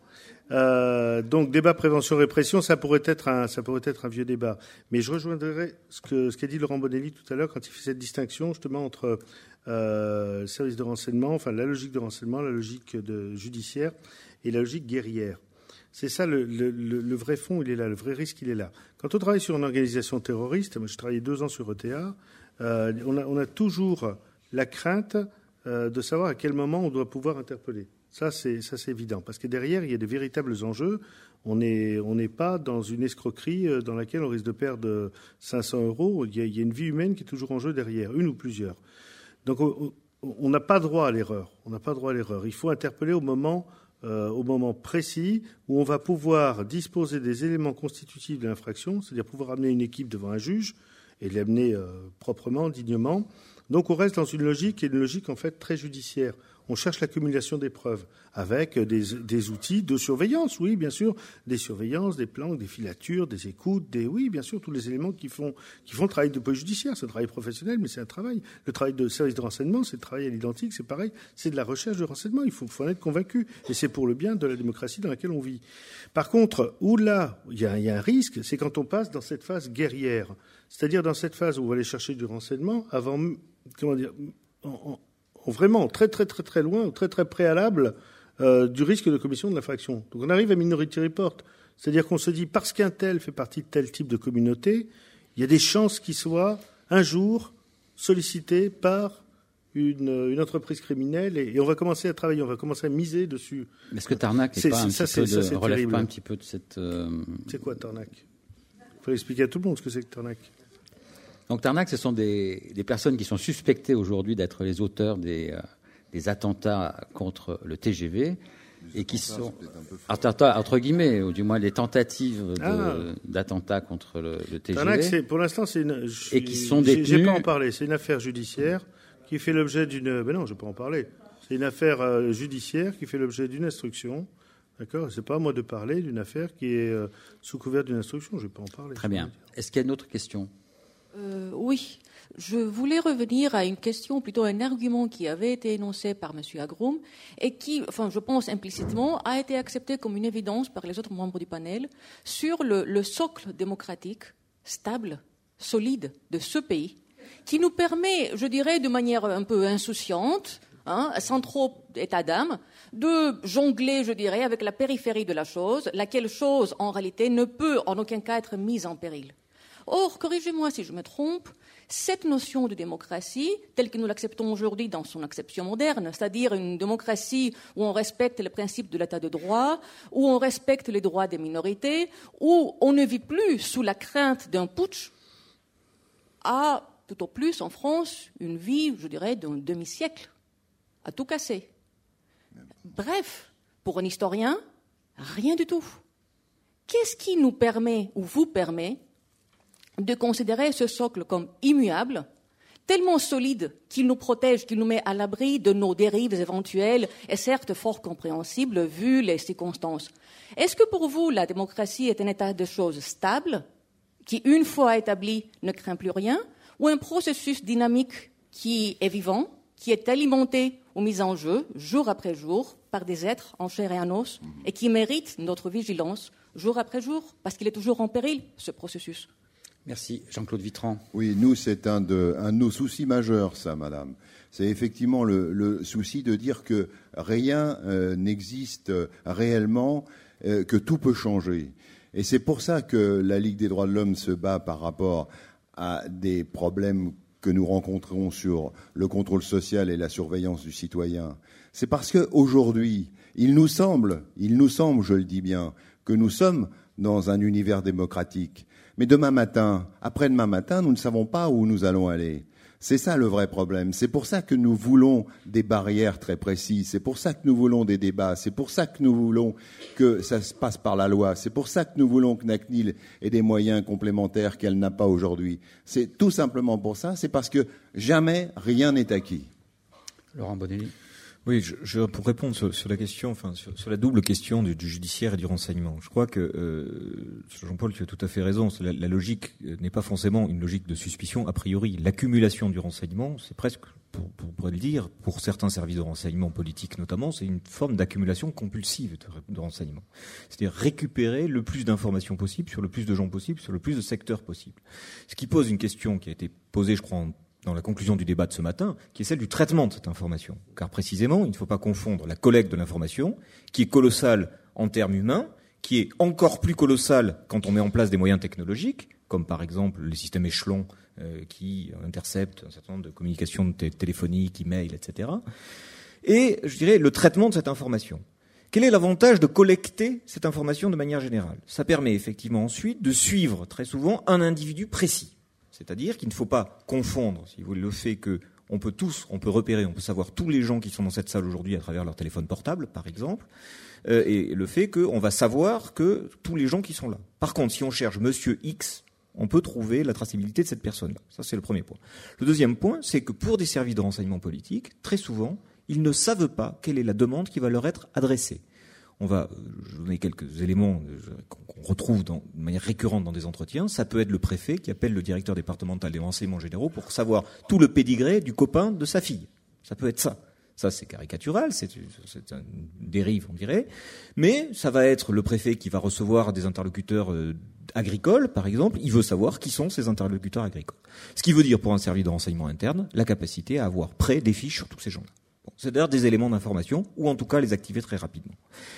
Euh, donc, débat prévention-répression, ça pourrait être un, ça pourrait être un vieux débat. Mais je rejoindrai ce que, ce qu'a dit Laurent Bonelli tout à l'heure quand il fait cette distinction, justement, entre euh, le service de renseignement, enfin, la logique de renseignement, la logique de judiciaire et la logique guerrière. C'est ça, le, le, le vrai fond, il est là, le vrai risque, il est là. Quand on travaille sur une organisation terroriste, moi, j'ai travaillé deux ans sur E T A, euh, on a, on a toujours la crainte euh, de savoir à quel moment on doit pouvoir interpeller. Ça, c'est, ça, c'est évident. Parce que derrière, il y a de véritables enjeux. On n'est on n'est pas dans une escroquerie dans laquelle on risque de perdre cinq cents euros. Il y a, il y a une vie humaine qui est toujours en jeu derrière, une ou plusieurs. Donc, on n'a pas droit à l'erreur. On n'a pas droit à l'erreur. Il faut interpeller au moment, euh, au moment précis où on va pouvoir disposer des éléments constitutifs de l'infraction, c'est-à-dire pouvoir amener une équipe devant un juge et l'amener euh, proprement, dignement. Donc, on reste dans une logique qui est une logique, en fait, très judiciaire. On cherche l'accumulation des preuves avec des, des outils de surveillance, oui, bien sûr, des surveillances, des planques, des filatures, des écoutes, des, oui, bien sûr, tous les éléments qui font, qui font le travail de police judiciaire. C'est un travail professionnel, mais c'est un travail. Le travail de service de renseignement, c'est le travail à l'identique, c'est pareil, c'est de la recherche de renseignement. Il faut, faut en être convaincu. Et c'est pour le bien de la démocratie dans laquelle on vit. Par contre, où là, il y a, il y a un risque, c'est quand on passe dans cette phase guerrière. C'est-à-dire dans cette phase où on va aller chercher du renseignement avant, comment dire, en, en, vraiment très très très très loin, très très préalable euh, du risque de commission de l'infraction. Donc on arrive à Minority Report, c'est-à-dire qu'on se dit parce qu'un tel fait partie de tel type de communauté, il y a des chances qu'il soit un jour sollicité par une, une entreprise criminelle et, et on va commencer à travailler, on va commencer à miser dessus. Mais est-ce que Tarnac est, est pas un ça, petit peu de, ça, relève terrible. Pas un petit peu de cette euh... C'est quoi Tarnac? Il faut expliquer à tout le monde ce que c'est que Tarnac. Donc Tarnac, ce sont des, des personnes qui sont suspectées aujourd'hui d'être les auteurs des, euh, des attentats contre le T G V et qui sont attentats entre guillemets, ou du moins les tentatives de, ah. d'attentats contre le, le T G V. Tarnac, c'est, pour l'instant, c'est une, je, et qui sont détenus. J'ai, j'ai pas en parler. C'est une affaire judiciaire qui fait l'objet d'une. Ben non, je vais pas en parler. C'est une affaire euh, judiciaire qui fait l'objet d'une instruction. D'accord. C'est pas à moi de parler d'une affaire qui est euh, sous couvert d'une instruction. Je vais pas en parler. Très bien. Est-ce qu'il y a une autre question? Euh, oui, je voulais revenir à une question, plutôt un argument qui avait été énoncé par M. Agroum et qui, enfin, je pense implicitement, a été accepté comme une évidence par les autres membres du panel sur le, le socle démocratique stable, solide de ce pays, qui nous permet, je dirais, de manière un peu insouciante, hein, sans trop état d'âme, de jongler, je dirais, avec la périphérie de la chose, laquelle chose, en réalité, ne peut en aucun cas être mise en péril. Or, corrigez-moi si je me trompe, cette notion de démocratie, telle que nous l'acceptons aujourd'hui dans son acception moderne, c'est-à-dire une démocratie où on respecte les principes de l'état de droit, où on respecte les droits des minorités, où on ne vit plus sous la crainte d'un putsch, a tout au plus en France une vie, je dirais, d'un demi-siècle, à tout casser. Bref, pour un historien, rien du tout. Qu'est-ce qui nous permet, ou vous permet, de considérer ce socle comme immuable, tellement solide qu'il nous protège, qu'il nous met à l'abri de nos dérives éventuelles, et certes fort compréhensibles vu les circonstances. Est-ce que pour vous, la démocratie est un état de choses stable, qui, une fois établi, ne craint plus rien, ou un processus dynamique qui est vivant, qui est alimenté ou mis en jeu, jour après jour, par des êtres en chair et en os, et qui mérite notre vigilance, jour après jour, parce qu'il est toujours en péril, ce processus? Merci. Jean-Claude Vitran. Oui, nous, c'est un de, un de nos soucis majeurs, ça, madame. C'est effectivement le, le souci de dire que rien euh, n'existe réellement, euh, que tout peut changer. Et c'est pour ça que la Ligue des droits de l'homme se bat par rapport à des problèmes que nous rencontrons sur le contrôle social et la surveillance du citoyen. C'est parce qu'aujourd'hui, il nous semble, il nous semble, je le dis bien, que nous sommes dans un univers démocratique. Mais demain matin, après-demain matin, nous ne savons pas où nous allons aller. C'est ça le vrai problème. C'est pour ça que nous voulons des barrières très précises. C'est pour ça que nous voulons des débats. C'est pour ça que nous voulons que ça se passe par la loi. C'est pour ça que nous voulons que N A C N I L ait des moyens complémentaires qu'elle n'a pas aujourd'hui. C'est tout simplement pour ça. C'est parce que jamais rien n'est acquis. Laurent Bonelli. Oui, je, je, pour répondre sur, sur la question, enfin sur, sur la double question du, du judiciaire et du renseignement, je crois que euh, Jean-Paul, tu as tout à fait raison. La, la logique n'est pas forcément une logique de suspicion a priori. L'accumulation du renseignement, c'est presque, pour, pour, pour le dire, pour certains services de renseignement politique notamment, c'est une forme d'accumulation compulsive de, de renseignement. C'est-à-dire récupérer le plus d'informations possible sur le plus de gens possible, sur le plus de secteurs possible. Ce qui pose une question qui a été posée, je crois, en dans la conclusion du débat de ce matin, qui est celle du traitement de cette information. Car précisément, il ne faut pas confondre la collecte de l'information, qui est colossale en termes humains, qui est encore plus colossale quand on met en place des moyens technologiques, comme par exemple les systèmes échelons euh, qui interceptent un certain nombre de communications t- téléphoniques, e-mail, et cetera. Et, je dirais, le traitement de cette information. Quel est l'avantage de collecter cette information de manière générale ? Ça permet effectivement ensuite de suivre très souvent un individu précis. C'est-à-dire qu'il ne faut pas confondre, si vous voulez, le fait que on peut tous, on peut repérer, on peut savoir tous les gens qui sont dans cette salle aujourd'hui à travers leur téléphone portable, par exemple, euh, et le fait qu'on va savoir que tous les gens qui sont là. Par contre, si on cherche Monsieur X, on peut trouver la traçabilité de cette personne-là. Ça, c'est le premier point. Le deuxième point, c'est que pour des services de renseignement politique, très souvent, ils ne savent pas quelle est la demande qui va leur être adressée. On va, je vais vous donner quelques éléments qu'on retrouve dans, de manière récurrente dans des entretiens. Ça peut être le préfet qui appelle le directeur départemental des renseignements généraux pour savoir tout le pédigré du copain de sa fille. Ça peut être ça. Ça, c'est caricatural, c'est, c'est une dérive, on dirait. Mais ça va être le préfet qui va recevoir des interlocuteurs euh, agricoles, par exemple. Il veut savoir qui sont ces interlocuteurs agricoles. Ce qui veut dire, pour un service de renseignement interne, la capacité à avoir prêt des fiches sur tous ces gens-là. Bon, c'est d'ailleurs des éléments d'information, ou en tout cas les activer très rapidement.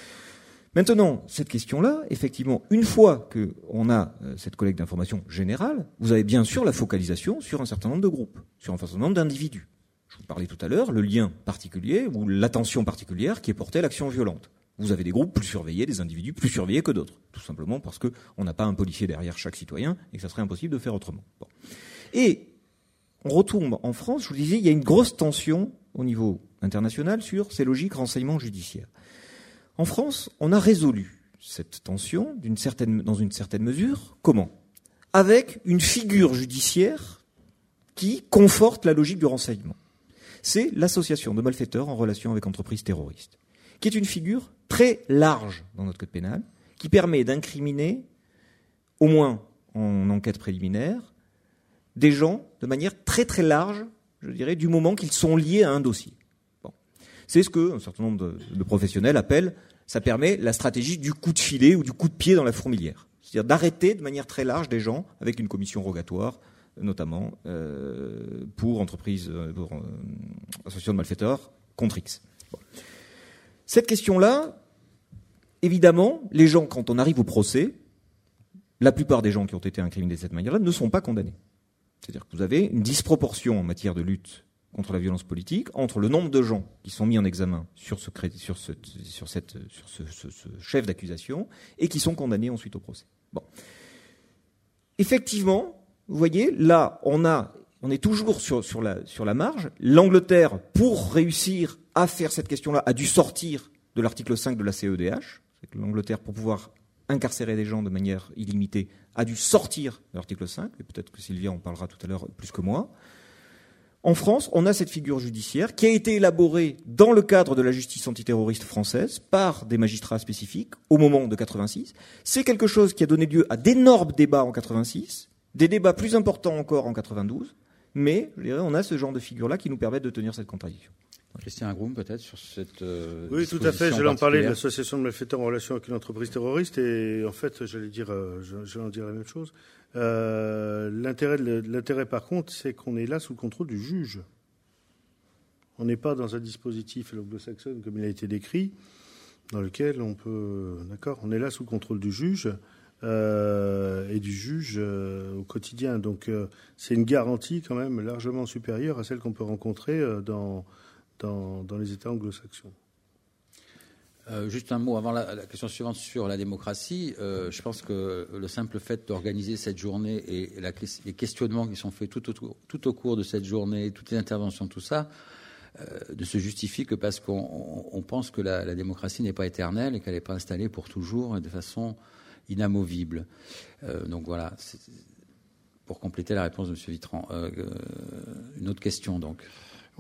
Maintenant, cette question-là, effectivement, une fois qu'on a euh, cette collecte d'informations générale, vous avez bien sûr la focalisation sur un certain nombre de groupes, sur un certain nombre d'individus. Je vous parlais tout à l'heure, le lien particulier ou l'attention particulière qui est portée à l'action violente. Vous avez des groupes plus surveillés, des individus plus surveillés que d'autres, tout simplement parce qu'on n'a pas un policier derrière chaque citoyen et que ça serait impossible de faire autrement. Bon. Et on retombe en France, je vous disais, il y a une grosse tension au niveau international sur ces logiques renseignement judiciaire. En France, on a résolu cette tension d'une certaine, dans une certaine mesure. Comment ? Avec une figure judiciaire qui conforte la logique du renseignement. C'est l'association de malfaiteurs en relation avec entreprises terroristes, qui est une figure très large dans notre code pénal, qui permet d'incriminer, au moins en enquête préliminaire, des gens de manière très très large, je dirais, du moment qu'ils sont liés à un dossier. Bon. C'est ce que un certain nombre de, de professionnels appellent, ça permet la stratégie du coup de filet ou du coup de pied dans la fourmilière. C'est-à-dire d'arrêter de manière très large des gens avec une commission rogatoire, notamment euh, pour entreprises, pour euh, associations de malfaiteurs contre X. Bon. Cette question-là, évidemment, les gens, quand on arrive au procès, la plupart des gens qui ont été incriminés de cette manière-là ne sont pas condamnés. C'est-à-dire que vous avez une disproportion en matière de lutte contre la violence politique entre le nombre de gens qui sont mis en examen sur ce, sur ce, sur cette, sur ce, ce, ce chef d'accusation et qui sont condamnés ensuite au procès. Bon. Effectivement, vous voyez, là, on a, on est toujours sur, sur la, sur la marge. L'Angleterre, pour réussir à faire cette question-là, a dû sortir de l'article cinq de la C E D H. C'est que l'Angleterre, pour pouvoir incarcérer des gens de manière illimitée, a dû sortir de l'article cinq. Et peut-être que Sylvia en parlera tout à l'heure plus que moi. En France, on a cette figure judiciaire qui a été élaborée dans le cadre de la justice antiterroriste française par des magistrats spécifiques au moment de quatre-vingt-six. C'est quelque chose qui a donné lieu à d'énormes débats en quatre-vingt-six, des débats plus importants encore en quatre-vingt-douze, mais je dirais, on a ce genre de figure-là qui nous permettent de tenir cette contradiction. Christian Agroum, peut-être, sur cette euh, Oui, tout à fait. J'allais en parler de l'association de malfaiteurs en relation avec une entreprise terroriste et en fait, j'allais dire, euh, j'allais en dire la même chose. Euh, l'intérêt, l'intérêt, par contre, c'est qu'on est là sous le contrôle du juge. On n'est pas dans un dispositif anglo-saxon comme il a été décrit, dans lequel on peut, d'accord, on est là sous le contrôle du juge euh, et du juge euh, au quotidien. Donc, euh, c'est une garantie quand même largement supérieure à celle qu'on peut rencontrer euh, dans Dans, dans les États anglo-saxons. Euh, juste un mot avant la, la question suivante sur la démocratie. Euh, je pense que le simple fait d'organiser cette journée et la, les questionnements qui sont faits tout au, tout au cours de cette journée, toutes les interventions, tout ça, euh, ne se justifie que parce qu'on on, on pense que la, la démocratie n'est pas éternelle et qu'elle n'est pas installée pour toujours et de façon inamovible. Euh, donc voilà, c'est, pour compléter la réponse de M. Vitran. Euh, euh, une autre question donc.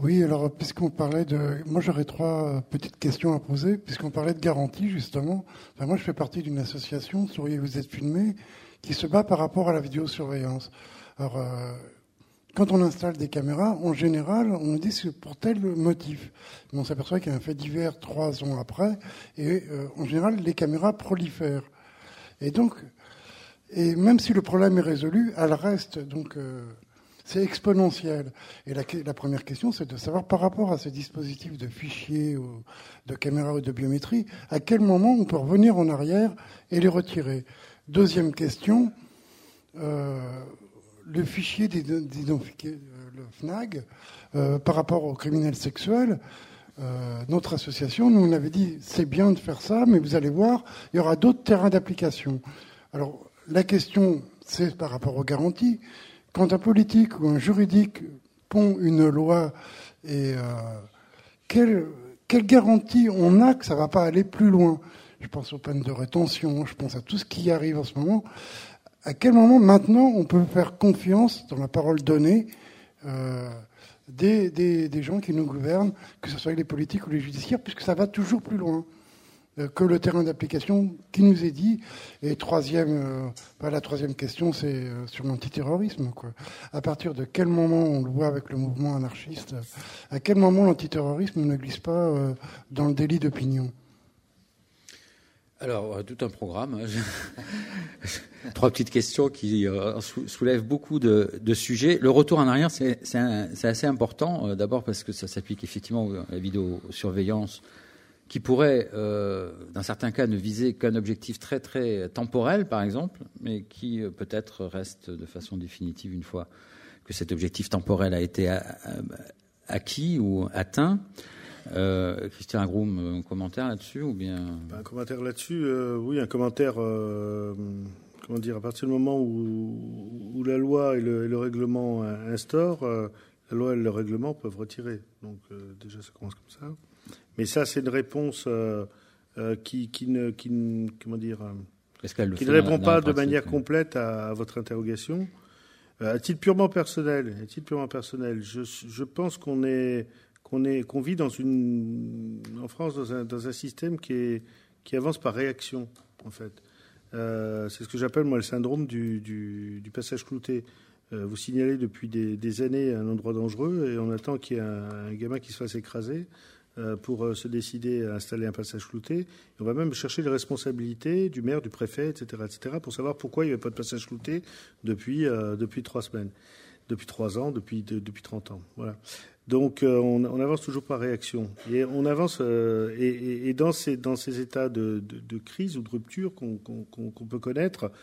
Oui, alors puisqu'on parlait de... Moi j'aurais trois petites questions à poser, puisqu'on parlait de garantie justement. Enfin, moi je fais partie d'une association, Souriez, vous êtes filmé, qui se bat par rapport à la vidéosurveillance. Alors, euh, quand on installe des caméras, en général, on nous dit c'est pour tel motif. Mais on s'aperçoit qu'il y a un fait divers trois ans après, et euh, en général, les caméras prolifèrent. Et donc, et même si le problème est résolu, elle reste donc... Euh, c'est exponentiel. Et la, la première question, c'est de savoir, par rapport à ces dispositifs de fichiers, ou de caméras ou de biométrie, à quel moment on peut revenir en arrière et les retirer. Deuxième question, euh, le fichier d'identification, le F N A G, euh, par rapport aux criminels sexuels, euh, notre association, nous on avait dit, c'est bien de faire ça, mais vous allez voir, il y aura d'autres terrains d'application. Alors, la question, c'est par rapport aux garanties. Quand un politique ou un juridique pond une loi, et euh, quelle, quelle garantie on a que ça ne va pas aller plus loin? Je pense aux peines de rétention, je pense à tout ce qui arrive en ce moment. À quel moment, maintenant, on peut faire confiance dans la parole donnée euh, des, des, des gens qui nous gouvernent, que ce soit les politiques ou les judiciaires, puisque ça va toujours plus loin que le terrain d'application qui nous est dit. Et troisième, euh, bah, la troisième question, c'est euh, sur l'antiterrorisme, quoi. À partir de quel moment, on le voit avec le mouvement anarchiste, à quel moment l'antiterrorisme ne glisse pas euh, dans le délit d'opinion? Alors, tout un programme. Trois petites questions qui euh, soulèvent beaucoup de, de sujets. Le retour en arrière, c'est, c'est, un, c'est assez important. Euh, d'abord parce que ça s'applique effectivement à la vidéosurveillance, qui pourrait, euh, dans certains cas, ne viser qu'un objectif très très temporel, par exemple, mais qui euh, peut-être reste de façon définitive une fois que cet objectif temporel a été a, a, acquis ou atteint. Euh, Christian Groom, un commentaire là-dessus ou bien Un commentaire là-dessus, euh, oui, un commentaire. Euh, comment dire, à partir du moment où, où la loi et le, et le règlement instaurent, euh, la loi et le règlement peuvent retirer. Donc euh, déjà, ça commence comme ça. Mais ça, c'est une réponse euh, euh, qui, qui ne, qui ne, comment dire, euh, qui ne répond pas de manière complète à, à votre interrogation. Euh, à titre purement personnel, à titre purement personnel, je, je pense qu'on est, qu'on est, qu'on vit dans une, en France dans un, dans un système qui est, qui avance par réaction, en fait. Euh, c'est ce que j'appelle moi le syndrome du, du, du passage clouté. Euh, vous signalez depuis des, des années un endroit dangereux et on attend qu'il y ait un, un gamin qui se fasse écraser pour se décider à installer un passage clouté. On va même chercher les responsabilités du maire, du préfet, et cetera, et cetera, pour savoir pourquoi il n'y avait pas de passage clouté depuis, euh, depuis trois semaines, depuis trois ans, depuis, de, depuis trente ans. Voilà. Donc euh, on, on avance toujours par réaction. Et on avance, euh, et, et, et dans, ces, dans ces états de, de, de crise ou de rupture qu'on, qu'on, qu'on peut connaître,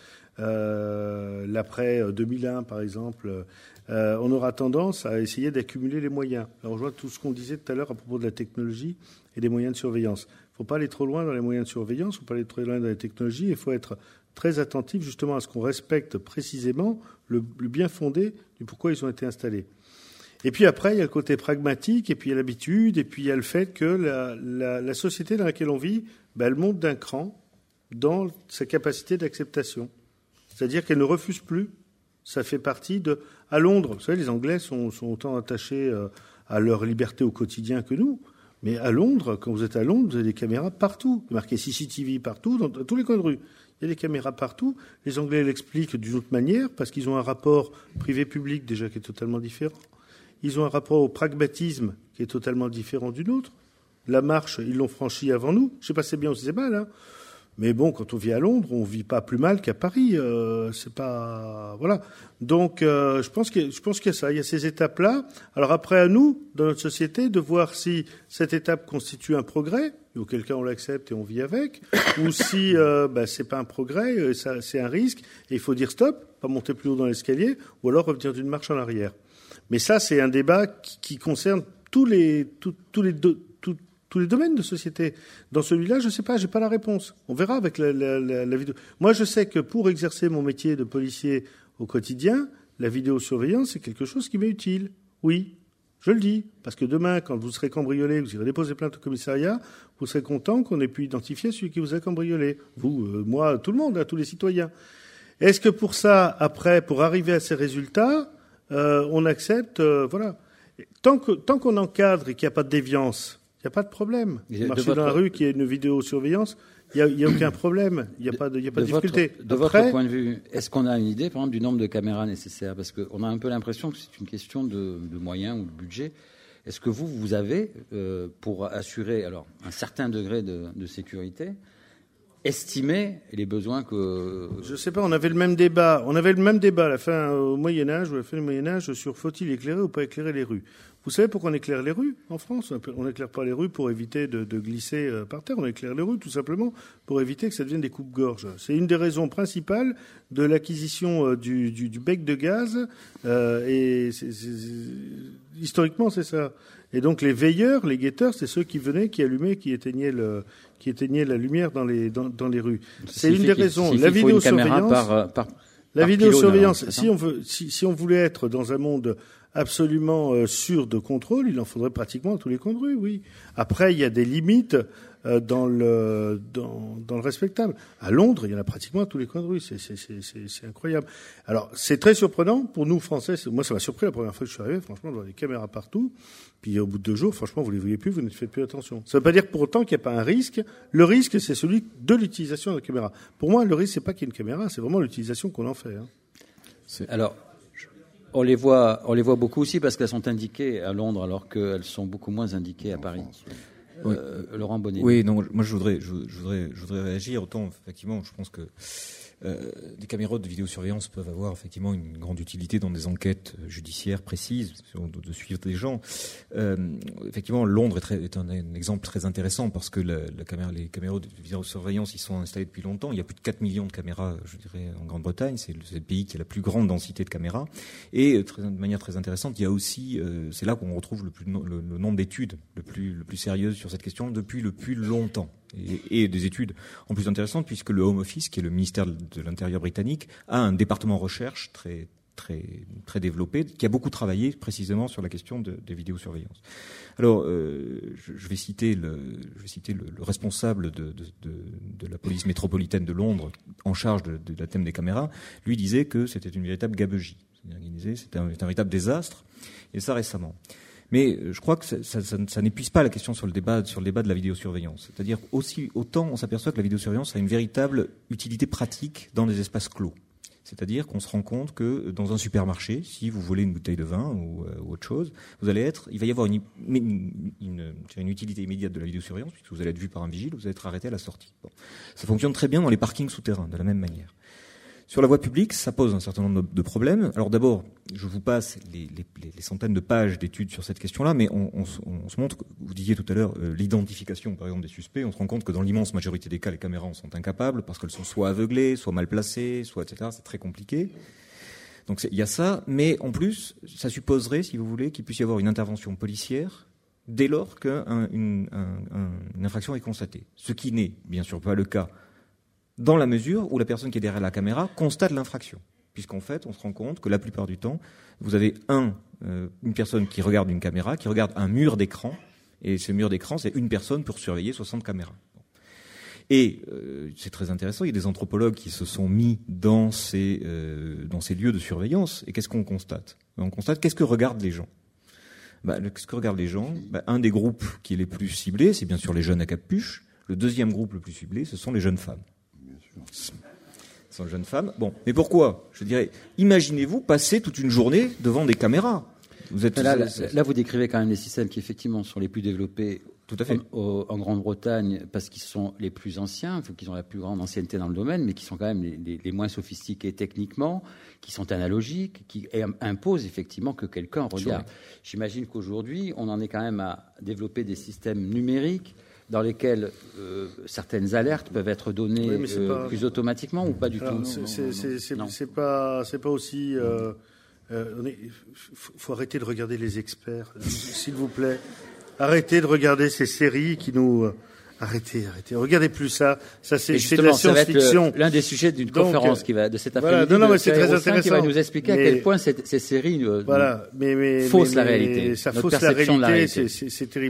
euh, l'après deux mille un par exemple, euh, on aura tendance à essayer d'accumuler les moyens. Alors je vois tout ce qu'on disait tout à l'heure à propos de la technologie et des moyens de surveillance. Il ne faut pas aller trop loin dans les moyens de surveillance, il ne faut pas aller trop loin dans les technologies, il faut être très attentif justement à ce qu'on respecte précisément le, le bien fondé du pourquoi ils ont été installés. Et puis après, il y a le côté pragmatique, et puis il y a l'habitude, et puis il y a le fait que la, la, la société dans laquelle on vit, ben, elle monte d'un cran dans sa capacité d'acceptation. C'est-à-dire qu'elle ne refuse plus. Ça fait partie de... À Londres, vous savez, les Anglais sont, sont autant attachés à leur liberté au quotidien que nous. Mais à Londres, quand vous êtes à Londres, vous avez des caméras partout. Il y a marqué C C T V partout, dans tous les coins de rue. Il y a des caméras partout. Les Anglais l'expliquent d'une autre manière, parce qu'ils ont un rapport privé-public déjà qui est totalement différent. Ils ont un rapport au pragmatisme qui est totalement différent du nôtre. La marche, ils l'ont franchie avant nous. Je ne sais pas si c'est bien ou si c'est mal, hein. Mais bon, quand on vit à Londres, on vit pas plus mal qu'à Paris. Euh, c'est pas voilà. Donc, euh, je pense que je pense qu'il y a ça. Il y a ces étapes-là. Alors après, à nous, dans notre société, de voir si cette étape constitue un progrès, et auquel cas on l'accepte et on vit avec, ou si euh, bah, c'est pas un progrès, ça, c'est un risque, et il faut dire stop, pas monter plus haut dans l'escalier, ou alors revenir d'une marche en arrière. Mais ça, c'est un débat qui, qui concerne tous les tous, tous les deux. Tous les domaines de société. Dans celui-là, je ne sais pas, j'ai pas la réponse. On verra avec la, la, la, la vidéo. Moi, je sais que pour exercer mon métier de policier au quotidien, la vidéosurveillance, c'est quelque chose qui m'est utile. Oui, je le dis. Parce que demain, quand vous serez cambriolé, vous irez déposer plainte au commissariat, vous serez content qu'on ait pu identifier celui qui vous a cambriolé. Vous, euh, moi, tout le monde, hein, tous les citoyens. Est-ce que pour ça, après, pour arriver à ces résultats, euh, on accepte, euh, voilà. Tant que, tant qu'on encadre et qu'il n'y a pas de déviance, il n'y a pas de problème. Marcher votre... dans la rue, qu'il y ait une vidéosurveillance, il n'y a, a aucun problème. Il n'y a pas de, il y a pas de, de difficulté. Votre, de Après, votre point de vue, est-ce qu'on a une idée, par exemple, du nombre de caméras nécessaires? Parce qu'on a un peu l'impression que c'est une question de, de moyens ou de budget. Est-ce que vous, vous avez, euh, pour assurer alors, un certain degré de, de sécurité, estimé les besoins que... Je ne sais pas, on avait le même débat. On avait le même débat à la fin au Moyen-Âge, ou à la fin du Moyen-Âge, sur faut-il éclairer ou pas éclairer les rues. Vous savez pourquoi on éclaire les rues en France? On n'éclaire pas les rues pour éviter de, de glisser par terre. On éclaire les rues tout simplement pour éviter que ça devienne des coupes-gorges. C'est une des raisons principales de l'acquisition du, du, du bec de gaz. Euh, et c'est, c'est, c'est, historiquement, c'est ça. Et donc les veilleurs, les guetteurs, c'est ceux qui venaient, qui allumaient, qui éteignaient, le, qui éteignaient la lumière dans les, dans, dans les rues. C'est une des raisons. La vidéosurveillance. Par, par, la vidéosurveillance. Si on veut, si, si on voulait être dans un monde absolument euh, sûr de contrôle, il en faudrait pratiquement à tous les coins de rue, oui. Après, il y a des limites euh, dans le dans, dans le respectable. À Londres, il y en a pratiquement à tous les coins de rue. C'est c'est c'est c'est, c'est incroyable. Alors, c'est très surprenant pour nous Français. Moi, ça m'a surpris la première fois que je suis arrivé. Franchement, on voit des caméras partout. Puis au bout de deux jours, franchement, vous les voyez plus, vous ne faites plus attention. Ça ne veut pas dire pour autant qu'il n'y a pas un risque. Le risque, c'est celui de l'utilisation de la caméra. Pour moi, le risque, c'est pas qu'il y ait une caméra, c'est vraiment l'utilisation qu'on en fait. Hein. C'est... Alors. On les voit, on les voit beaucoup aussi parce qu'elles sont indiquées à Londres alors qu'elles sont beaucoup moins indiquées à Paris. Oui. Euh, Laurent Bonnet. Oui, non, moi je voudrais, je, je voudrais, je voudrais réagir. Autant, effectivement, je pense que euh, des caméras de vidéosurveillance peuvent avoir effectivement une grande utilité dans des enquêtes judiciaires précises, de, de suivre des gens. Euh, effectivement, Londres est, très, est un, un exemple très intéressant parce que la, la caméra, les caméras de vidéosurveillance ils sont installées depuis longtemps. Il y a plus de quatre millions de caméras, je dirais, en Grande-Bretagne. C'est le, c'est le pays qui a la plus grande densité de caméras. Et très, de manière très intéressante, il y a aussi, euh, c'est là qu'on retrouve le, plus, le, le nombre d'études le plus, le plus sérieuses sur cette question depuis le plus longtemps. Et, et des études en plus intéressantes puisque le Home Office, qui est le ministère de l'Intérieur britannique, a un département recherche très très très développé qui a beaucoup travaillé précisément sur la question de, de vidéosurveillance. Alors, euh, je, je vais citer le je vais citer le, le responsable de, de, de, de la police métropolitaine de Londres en charge de, de la thème des caméras. Lui disait que c'était une véritable gabegie. C'est-à-dire qu'il disait c'était un, c'était un véritable désastre. Et ça récemment. Mais je crois que ça, ça, ça, ça n'épuise pas la question sur le débat, sur le débat de la vidéosurveillance. C'est-à-dire aussi, autant on s'aperçoit que la vidéosurveillance a une véritable utilité pratique dans des espaces clos. C'est-à-dire qu'on se rend compte que dans un supermarché, si vous volez une bouteille de vin ou, euh, ou autre chose, vous allez être, il va y avoir une, une, une, une utilité immédiate de la vidéosurveillance puisque vous allez être vu par un vigile, vous allez être arrêté à la sortie. Bon. Ça fonctionne très bien dans les parkings souterrains, de la même manière. Sur la voie publique, ça pose un certain nombre de problèmes. Alors d'abord, je vous passe les, les, les centaines de pages d'études sur cette question-là, mais on, on, on se montre, vous disiez tout à l'heure, euh, l'identification par exemple des suspects, on se rend compte que dans l'immense majorité des cas, les caméras en sont incapables parce qu'elles sont soit aveuglées, soit mal placées, soit et cetera. C'est très compliqué. Donc il y a ça, mais en plus, ça supposerait, si vous voulez, qu'il puisse y avoir une intervention policière dès lors qu'une un, un, une infraction est constatée. Ce qui n'est bien sûr pas le cas dans la mesure où la personne qui est derrière la caméra constate l'infraction. Puisqu'en fait, on se rend compte que la plupart du temps, vous avez un, euh, une personne qui regarde une caméra, qui regarde un mur d'écran, et ce mur d'écran, c'est une personne pour surveiller soixante caméras. Et euh, c'est très intéressant, il y a des anthropologues qui se sont mis dans ces, euh, dans ces lieux de surveillance, et qu'est-ce qu'on constate ? On constate qu'est-ce que regardent les gens ? Bah, qu'est-ce que regardent les gens ? Bah, un des groupes qui est les plus ciblés, c'est bien sûr les jeunes à capuche. Le deuxième groupe le plus ciblé, ce sont les jeunes femmes. Ce sont les jeunes femmes. Bon, mais pourquoi ? Je dirais, imaginez-vous passer toute une journée devant des caméras. Vous êtes là, là, là, vous décrivez quand même les systèmes qui effectivement sont les plus développés. Tout à fait. En, en Grande-Bretagne, parce qu'ils sont les plus anciens, qu'ils ont la plus grande ancienneté dans le domaine, mais qui sont quand même les, les, les moins sophistiqués techniquement, qui sont analogiques, qui imposent effectivement que quelqu'un regarde. Oui. J'imagine qu'aujourd'hui, on en est quand même à développer des systèmes numériques dans lesquels euh, certaines alertes peuvent être données oui, euh, pas... plus automatiquement ou pas du Alors, tout. C'est, c'est, c'est, c'est, c'est pas, c'est pas aussi. Il euh, euh, faut, faut arrêter de regarder les experts, s'il vous plaît. Arrêtez de regarder ces séries qui nous. Euh, arrêtez, arrêtez. Regardez plus ça. Ça c'est, c'est de la science-fiction. L'un des sujets d'une Donc, conférence qui va de cet après-midi. Voilà, non, non, mais c'est très intéressant. Qui va nous expliquer mais, à quel point ces, ces séries euh, voilà, mais, mais, faussent mais, la réalité. Ça fausse la réalité. La réalité. C'est, c'est, c'est terrible.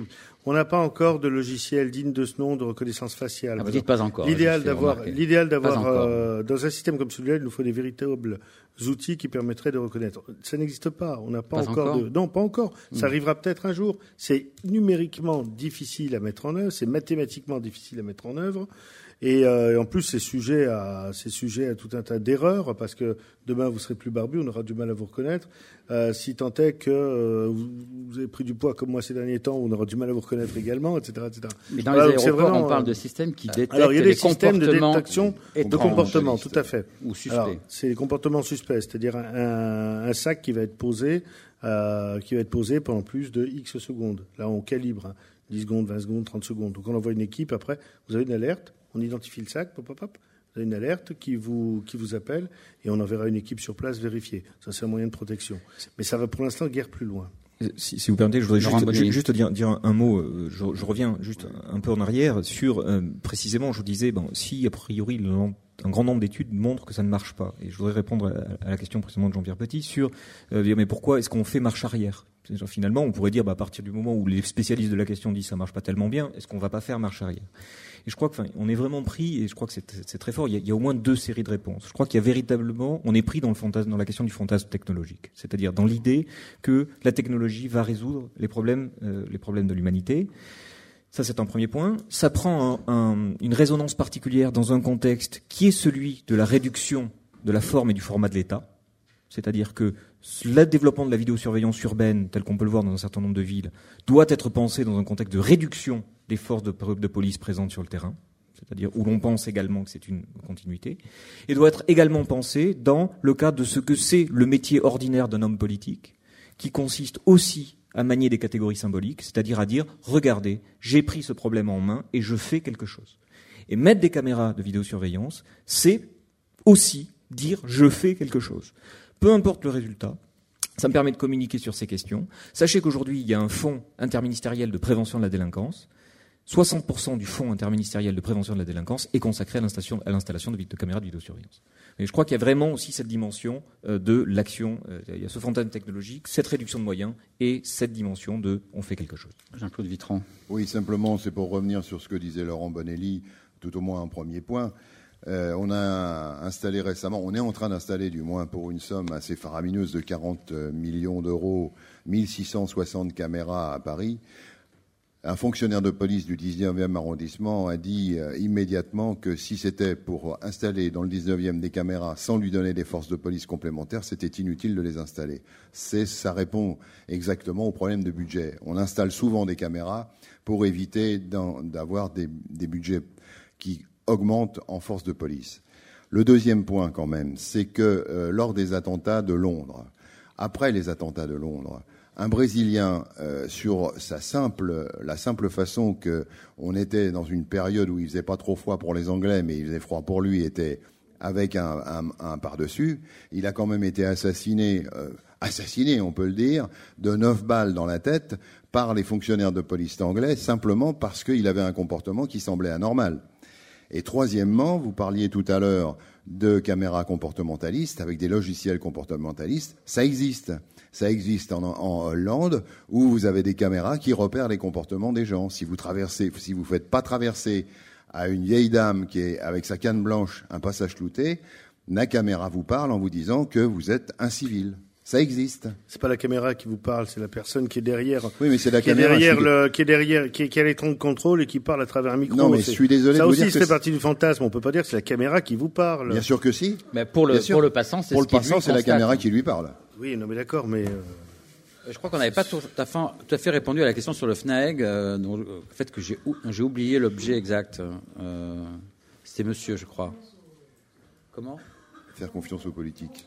on n'a pas encore de logiciel digne de ce nom de reconnaissance faciale. Ah, vous dites pas encore. L'idéal d'avoir, l'idéal d'avoir euh, dans un système comme celui-là, il nous faut des véritables outils qui permettraient de reconnaître. Ça n'existe pas. On n'a pas, pas encore, encore de. Non, pas encore. Mmh. Ça arrivera peut-être un jour. C'est numériquement difficile à mettre en œuvre. C'est mathématiquement difficile à mettre en œuvre. Et, euh, et en plus, c'est sujet à, c'est sujet à tout un tas d'erreurs, parce que demain, vous serez plus barbu, on aura du mal à vous reconnaître. Euh, si tant est que euh, vous, vous avez pris du poids comme moi ces derniers temps, on aura du mal à vous reconnaître également, et cetera, et cetera. Mais dans alors, les aéroports, vraiment, on parle de systèmes qui détectent alors, il y a des les systèmes de détection de comportement, tout à fait. Ou suspects. Alors, c'est les comportements suspects, c'est-à-dire un, un sac qui va être posé, euh, qui va être posé pendant plus de X secondes. Là, on calibre, hein, dix secondes, vingt secondes, trente secondes. Donc, on envoie une équipe. Après, vous avez une alerte. On identifie le sac, pop, pop, pop. Vous avez une alerte qui vous, qui vous appelle et on enverra une équipe sur place vérifier. Ça, c'est un moyen de protection. Mais ça va pour l'instant guère plus loin. Si, si vous permettez, je voudrais juste, juste, juste dire, dire un, un mot. Je, je reviens juste un peu en arrière sur, euh, précisément, je vous disais, bon, si a priori un grand nombre d'études montrent que ça ne marche pas, et je voudrais répondre à, à la question précédemment de Jean-Pierre Petit sur, euh, dire, mais pourquoi est-ce qu'on fait marche arrière ? Finalement, on pourrait dire, bah, à partir du moment où les spécialistes de la question disent ça marche pas tellement bien, est-ce qu'on va pas faire marche arrière ? Et je crois que, enfin, on est vraiment pris, et je crois que c'est, c'est très fort. Il y, a, il y a au moins deux séries de réponses. Je crois qu'il y a véritablement, on est pris dans le fantasme, dans la question du fantasme technologique, c'est-à-dire dans l'idée que la technologie va résoudre les problèmes, euh, les problèmes de l'humanité. Ça, c'est un premier point. Ça prend un, un, une résonance particulière dans un contexte qui est celui de la réduction de la forme et du format de l'État. C'est-à-dire que le développement de la vidéosurveillance urbaine, tel qu'on peut le voir dans un certain nombre de villes, doit être pensé dans un contexte de réduction des forces de, de police présentes sur le terrain, c'est-à-dire où l'on pense également que c'est une continuité, et doit être également pensé dans le cadre de ce que c'est le métier ordinaire d'un homme politique, qui consiste aussi à manier des catégories symboliques, c'est-à-dire à dire « Regardez, j'ai pris ce problème en main et je fais quelque chose ». Et mettre des caméras de vidéosurveillance, c'est aussi dire « Je fais quelque chose ». Peu importe le résultat, ça me permet de communiquer sur ces questions. Sachez qu'aujourd'hui, il y a un fonds interministériel de prévention de la délinquance. soixante pour cent du fonds interministériel de prévention de la délinquance est consacré à l'installation, à l'installation de, de caméras de vidéosurveillance. Et je crois qu'il y a vraiment aussi cette dimension euh, de l'action. Euh, il y a ce fantasme technologique, cette réduction de moyens et cette dimension de on fait quelque chose. Jean-Claude Vitran. Oui, simplement, c'est pour revenir sur ce que disait Laurent Bonelli, tout au moins un premier point. Euh, on a installé récemment, on est en train d'installer, du moins pour une somme assez faramineuse de quarante millions d'euros, mille six cent soixante caméras à Paris. Un fonctionnaire de police du dix-neuvième arrondissement a dit euh, immédiatement que si c'était pour installer dans le dix-neuvième des caméras sans lui donner des forces de police complémentaires, c'était inutile de les installer. C'est, ça répond exactement au problème de budget. On installe souvent des caméras pour éviter d'avoir des, des budgets qui augmente en force de police. Le deuxième point quand même, c'est que euh, lors des attentats de Londres, après les attentats de Londres, un Brésilien, euh, sur sa simple, la simple façon que on était dans une période où il faisait pas trop froid pour les Anglais, mais il faisait froid pour lui, était avec un, un, un par-dessus, il a quand même été assassiné, euh, assassiné, on peut le dire, de neuf balles dans la tête par les fonctionnaires de police anglais, simplement parce qu'il avait un comportement qui semblait anormal. Et troisièmement, vous parliez tout à l'heure de caméras comportementalistes avec des logiciels comportementalistes. Ça existe. Ça existe en, en Hollande où vous avez des caméras qui repèrent les comportements des gens. Si vous traversez, si vous faites pas traverser à une vieille dame qui est avec sa canne blanche un passage clouté, la caméra vous parle en vous disant que vous êtes un civil. Ça existe. C'est pas la caméra qui vous parle, c'est la personne qui est derrière. Oui, mais c'est la qui caméra. Est derrière le, qui est derrière, qui, qui a l'écran de contrôle et qui parle à travers un micro. Non, mais je suis désolé ça de vous aussi, dire ça que fait partie du fantasme. On peut pas dire que c'est la caméra qui vous parle. Bien sûr que si. Mais pour le, pour le passant, c'est pour ce le passant, c'est la caméra qui lui parle. Oui, non, mais d'accord, mais. Euh... Je crois qu'on n'avait pas tout à, fait, tout à fait répondu à la question sur le FNAEG, euh, dont, le fait que j'ai, j'ai oublié l'objet exact. Euh, c'était monsieur, je crois. Comment ? Faire confiance aux politiques.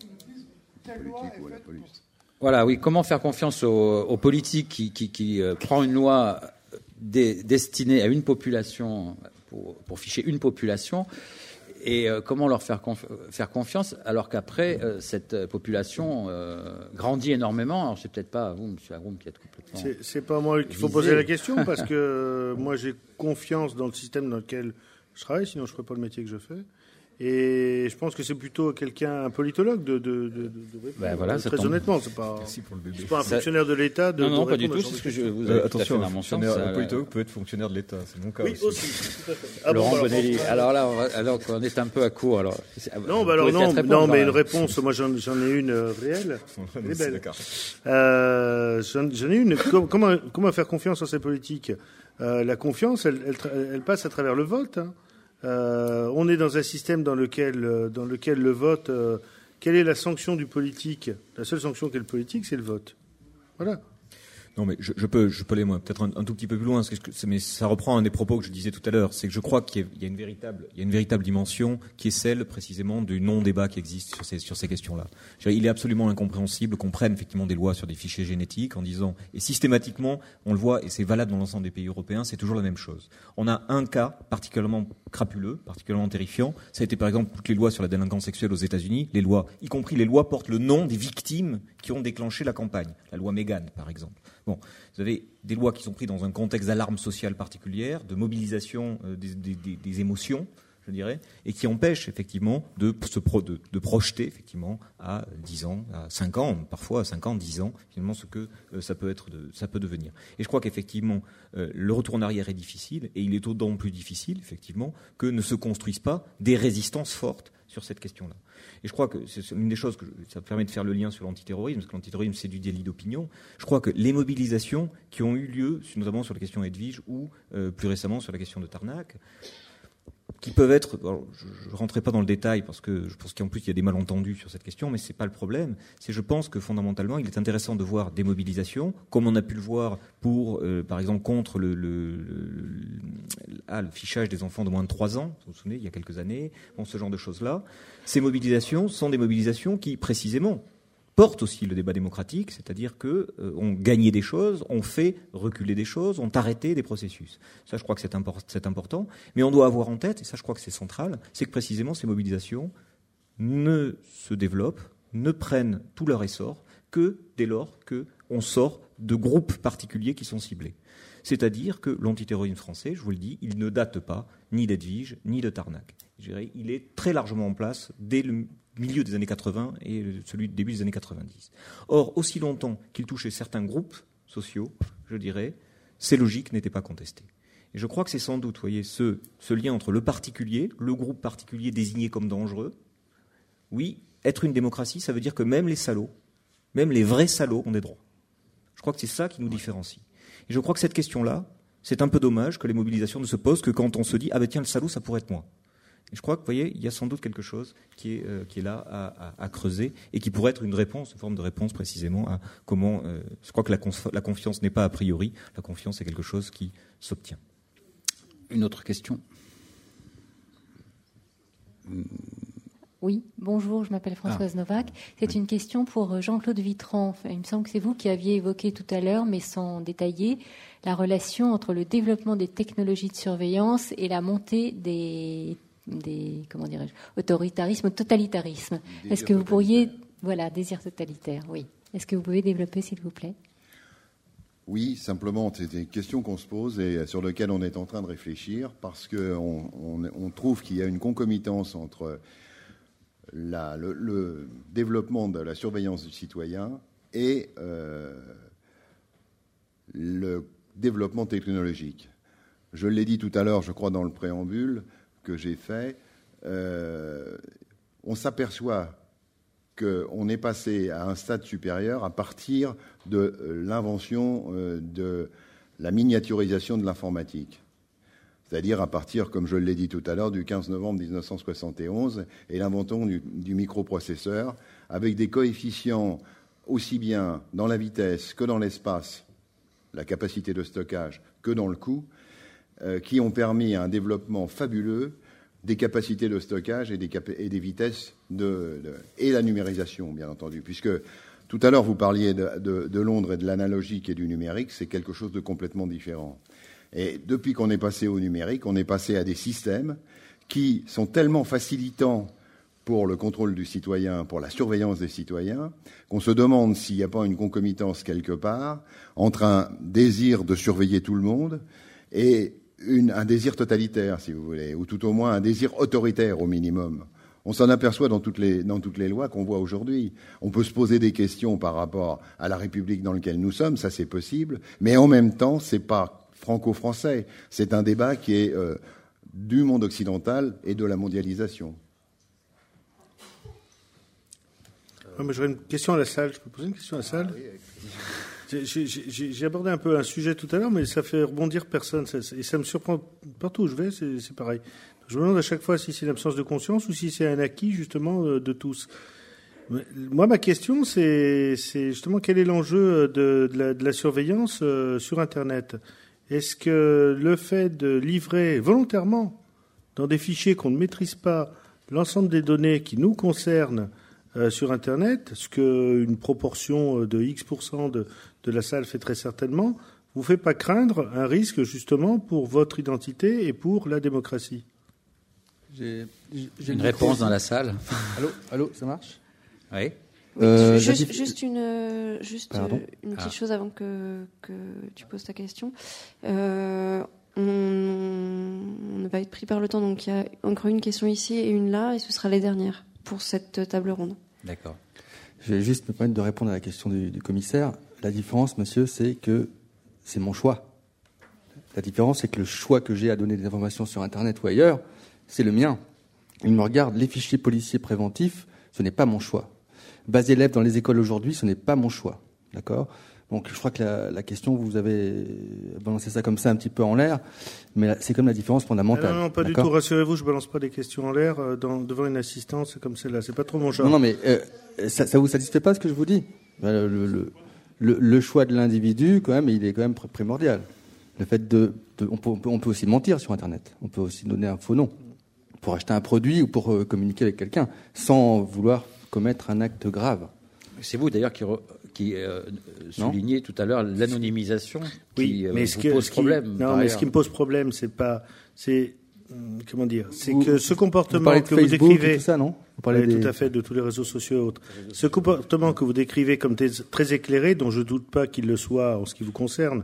Politique ou à la police. Voilà, oui. Comment faire confiance aux, aux politiques qui, qui, qui euh, prend une loi dé, destinée à une population, pour, pour ficher une population, et euh, comment leur faire, conf, faire confiance alors qu'après, euh, cette population euh, grandit énormément. Alors, c'est peut-être pas vous, M. Agroum, qui êtes complètement... C'est, c'est pas moi qu'il faut poser la question, parce que moi, j'ai confiance dans le système dans lequel je travaille, sinon je ne ferais pas le métier que je fais. Et je pense que c'est plutôt quelqu'un, un politologue, de, de, de, de ben voilà, très tombe. honnêtement. C'est pas, c'est pas un ça... fonctionnaire de l'État. De, non, non, de pas du tout. C'est ce que je vous euh, attention, dans mon sens. Un politologue peut être fonctionnaire de l'État. C'est mon cas oui, aussi. aussi tout à fait. Ah Laurent bon, Bonelli. Alors, alors là, on, va, alors on est un peu à court. Alors, non, bah alors non, non, mais une réponse. Moi, j'en, j'en ai une euh, réelle. Elle est belle. Euh, j'en, j'en ai une. Comment, comment faire confiance en ces politiques? euh, La confiance, elle, elle, elle passe à travers le vote. Hein. Euh, on est dans un système dans lequel, dans lequel le vote. Euh, quelle est la sanction du politique? La seule sanction qu'est le politique, c'est le vote. Voilà. Non, mais je, je peux, je peux aller moi peut-être un, un tout petit peu plus loin, parce que, mais ça reprend un des propos que je disais tout à l'heure. C'est que je crois qu'il y a une véritable, il y a une véritable dimension qui est celle précisément du non-débat qui existe sur ces, sur ces questions-là. Il est absolument incompréhensible qu'on prenne effectivement des lois sur des fichiers génétiques en disant, et systématiquement, on le voit, et c'est valable dans l'ensemble des pays européens, c'est toujours la même chose. On a un cas particulièrement crapuleux, particulièrement terrifiant. Ça a été par exemple toutes les lois sur la délinquance sexuelle aux États-Unis. Les lois, y compris les lois, portent le nom des victimes qui ont déclenché la campagne. La loi Megan, par exemple. Bon, vous avez des lois qui sont prises dans un contexte d'alarme sociale particulière, de mobilisation euh, des, des, des émotions, je dirais, et qui empêchent effectivement de se pro, de, de projeter effectivement à dix ans, à cinq ans, parfois à cinq ans, dix ans, finalement ce que euh, ça peut être, de, ça peut devenir. Et je crois qu'effectivement euh, le retour en arrière est difficile, et il est d'autant plus difficile effectivement que ne se construisent pas des résistances fortes sur cette question-là. Et je crois que c'est une des choses que je, ça permet de faire le lien sur l'antiterrorisme, parce que l'antiterrorisme, c'est du délit d'opinion. Je crois que les mobilisations qui ont eu lieu, notamment sur la question Edwige ou euh, plus récemment sur la question de Tarnac, qui peuvent être, alors, je ne rentrerai pas dans le détail parce que je pense qu'en plus il y a des malentendus sur cette question, mais ce n'est pas le problème. C'est je pense que fondamentalement il est intéressant de voir des mobilisations, comme on a pu le voir pour, euh, par exemple, contre le, le, le, ah, le fichage des enfants de moins de trois ans, vous vous souvenez, il y a quelques années, bon, ce genre de choses-là. Ces mobilisations sont des mobilisations qui, précisément, portent aussi le débat démocratique, c'est-à-dire qu'on euh, gagnait des choses, on fait reculer des choses, on arrêté des processus. Ça, je crois que c'est, import- c'est important. Mais on doit avoir en tête, et ça, je crois que c'est central, c'est que précisément ces mobilisations ne se développent, ne prennent tout leur essor que dès lors qu'on sort de groupes particuliers qui sont ciblés. C'est-à-dire que l'antiterrorisme français, je vous le dis, il ne date pas ni d'Edwige, ni de Tarnac. Je dirais, il est très largement en place dès le milieu des années quatre-vingts et celui du début des années quatre-vingt-dix. Or, aussi longtemps qu'il touchait certains groupes sociaux, je dirais, ces logiques n'étaient pas contestées. Et je crois que c'est sans doute, vous voyez, ce, ce lien entre le particulier, le groupe particulier désigné comme dangereux. Oui, être une démocratie, ça veut dire que même les salauds, même les vrais salauds ont des droits. Je crois que c'est ça qui nous différencie. Et je crois que cette question-là, c'est un peu dommage que les mobilisations ne se posent que quand on se dit « Ah ben tiens, le salaud, ça pourrait être moi ». Et je crois que, vous voyez, il y a sans doute quelque chose qui est, euh, qui est là à, à, à creuser et qui pourrait être une réponse, une forme de réponse précisément à comment... Euh, je crois que la, conf- la confiance n'est pas a priori, la confiance est quelque chose qui s'obtient. Une autre question ? Oui, bonjour, je m'appelle Françoise ah. Novak. C'est oui. une question pour Jean-Claude Vitran. Enfin, il me semble que c'est vous qui aviez évoqué tout à l'heure, mais sans détailler, la relation entre le développement des technologies de surveillance et la montée des, des comment dirais-je, autoritarisme, totalitarisme. Désir Est-ce que vous pourriez, voilà, désir totalitaire, oui. Est-ce que vous pouvez développer, s'il vous plaît ? Oui, simplement, c'est une question qu'on se pose et sur laquelle on est en train de réfléchir parce qu'on on, on trouve qu'il y a une concomitance entre La, le, le développement de la surveillance du citoyen et euh, le développement technologique. Je l'ai dit tout à l'heure, je crois, dans le préambule que j'ai fait, euh, on s'aperçoit qu'on est passé à un stade supérieur à partir de l'invention euh, de la miniaturisation de l'informatique. C'est-à-dire à partir, comme je l'ai dit tout à l'heure, du quinze novembre dix-neuf cent soixante et onze et l'invention du, du microprocesseur avec des coefficients aussi bien dans la vitesse que dans l'espace, la capacité de stockage, que dans le coût, euh, qui ont permis un développement fabuleux des capacités de stockage et des, cap- et des vitesses de, de, et la numérisation, bien entendu. Puisque tout à l'heure, vous parliez de, de, de Londres et de l'analogique et du numérique, c'est quelque chose de complètement différent. Et depuis qu'on est passé au numérique, on est passé à des systèmes qui sont tellement facilitants pour le contrôle du citoyen, pour la surveillance des citoyens, qu'on se demande s'il n'y a pas une concomitance quelque part entre un désir de surveiller tout le monde et une, un désir totalitaire, si vous voulez, ou tout au moins un désir autoritaire au minimum. On s'en aperçoit dans toutes les, dans toutes les lois qu'on voit aujourd'hui. On peut se poser des questions par rapport à la République dans laquelle nous sommes, ça c'est possible, mais en même temps, c'est pas franco-français. C'est un débat qui est euh, du monde occidental et de la mondialisation. Ouais, mais j'aurais une question à la salle. Je peux poser une question à la salle? Ah, oui, j'ai, j'ai, j'ai abordé un peu un sujet tout à l'heure, mais ça fait rebondir personne. Ça, et ça me surprend partout où je vais, c'est, c'est pareil. Je me demande à chaque fois si c'est une absence de conscience ou si c'est un acquis, justement, de tous. Moi, ma question, c'est, c'est justement quel est l'enjeu de, de, la, de la surveillance euh, sur Internet? Est-ce que le fait de livrer volontairement dans des fichiers qu'on ne maîtrise pas l'ensemble des données qui nous concernent euh, sur Internet, ce qu'une proportion de X pour cent de, de la salle fait très certainement, vous fait pas craindre un risque justement pour votre identité et pour la démocratie? J'ai, j'ai une réponse dans la salle. Allô, allô, ça marche? Oui. Euh, juste, diff... juste une, juste une petite ah. chose avant que, que tu poses ta question. Euh, on, on va être pris par le temps, donc il y a encore une question ici et une là, et ce sera les dernières pour cette table ronde. D'accord. Je vais juste me permettre de répondre à la question du, du commissaire. La différence, monsieur, c'est que c'est mon choix. La différence, c'est que le choix que j'ai à donner des informations sur Internet ou ailleurs, c'est le mien. Il me regarde les fichiers policiers préventifs, ce n'est pas mon choix. Bas élèves dans les écoles aujourd'hui, ce n'est pas mon choix. D'accord ? Donc je crois que la, la question, vous avez balancé ça comme ça un petit peu en l'air, mais c'est comme la différence fondamentale. Non, non, pas d'accord ? Du tout. Rassurez-vous, je balance pas des questions en l'air dans, devant une assistance comme celle-là. C'est pas trop mon genre. Non, non, mais euh, ça, ça vous satisfait pas ce que je vous dis ? le, le, le, le choix de l'individu, quand même, il est quand même primordial. Le fait de, de on, peut, on peut aussi mentir sur Internet. On peut aussi donner un faux nom pour acheter un produit ou pour euh, communiquer avec quelqu'un sans vouloir commettre un acte grave. C'est vous d'ailleurs qui, re, qui euh, soulignez tout à l'heure l'anonymisation oui, qui mais euh, ce vous que, pose ce qui, problème. Non, mais ailleurs. Ce qui me pose problème, c'est pas, c'est comment dire, c'est vous, que ce comportement vous que Facebook, vous décrivez, tout ça, non vous parlez des... tout à fait de tous les réseaux sociaux et autres. Ce comportement que vous décrivez comme très éclairé, dont je doute pas qu'il le soit en ce qui vous concerne,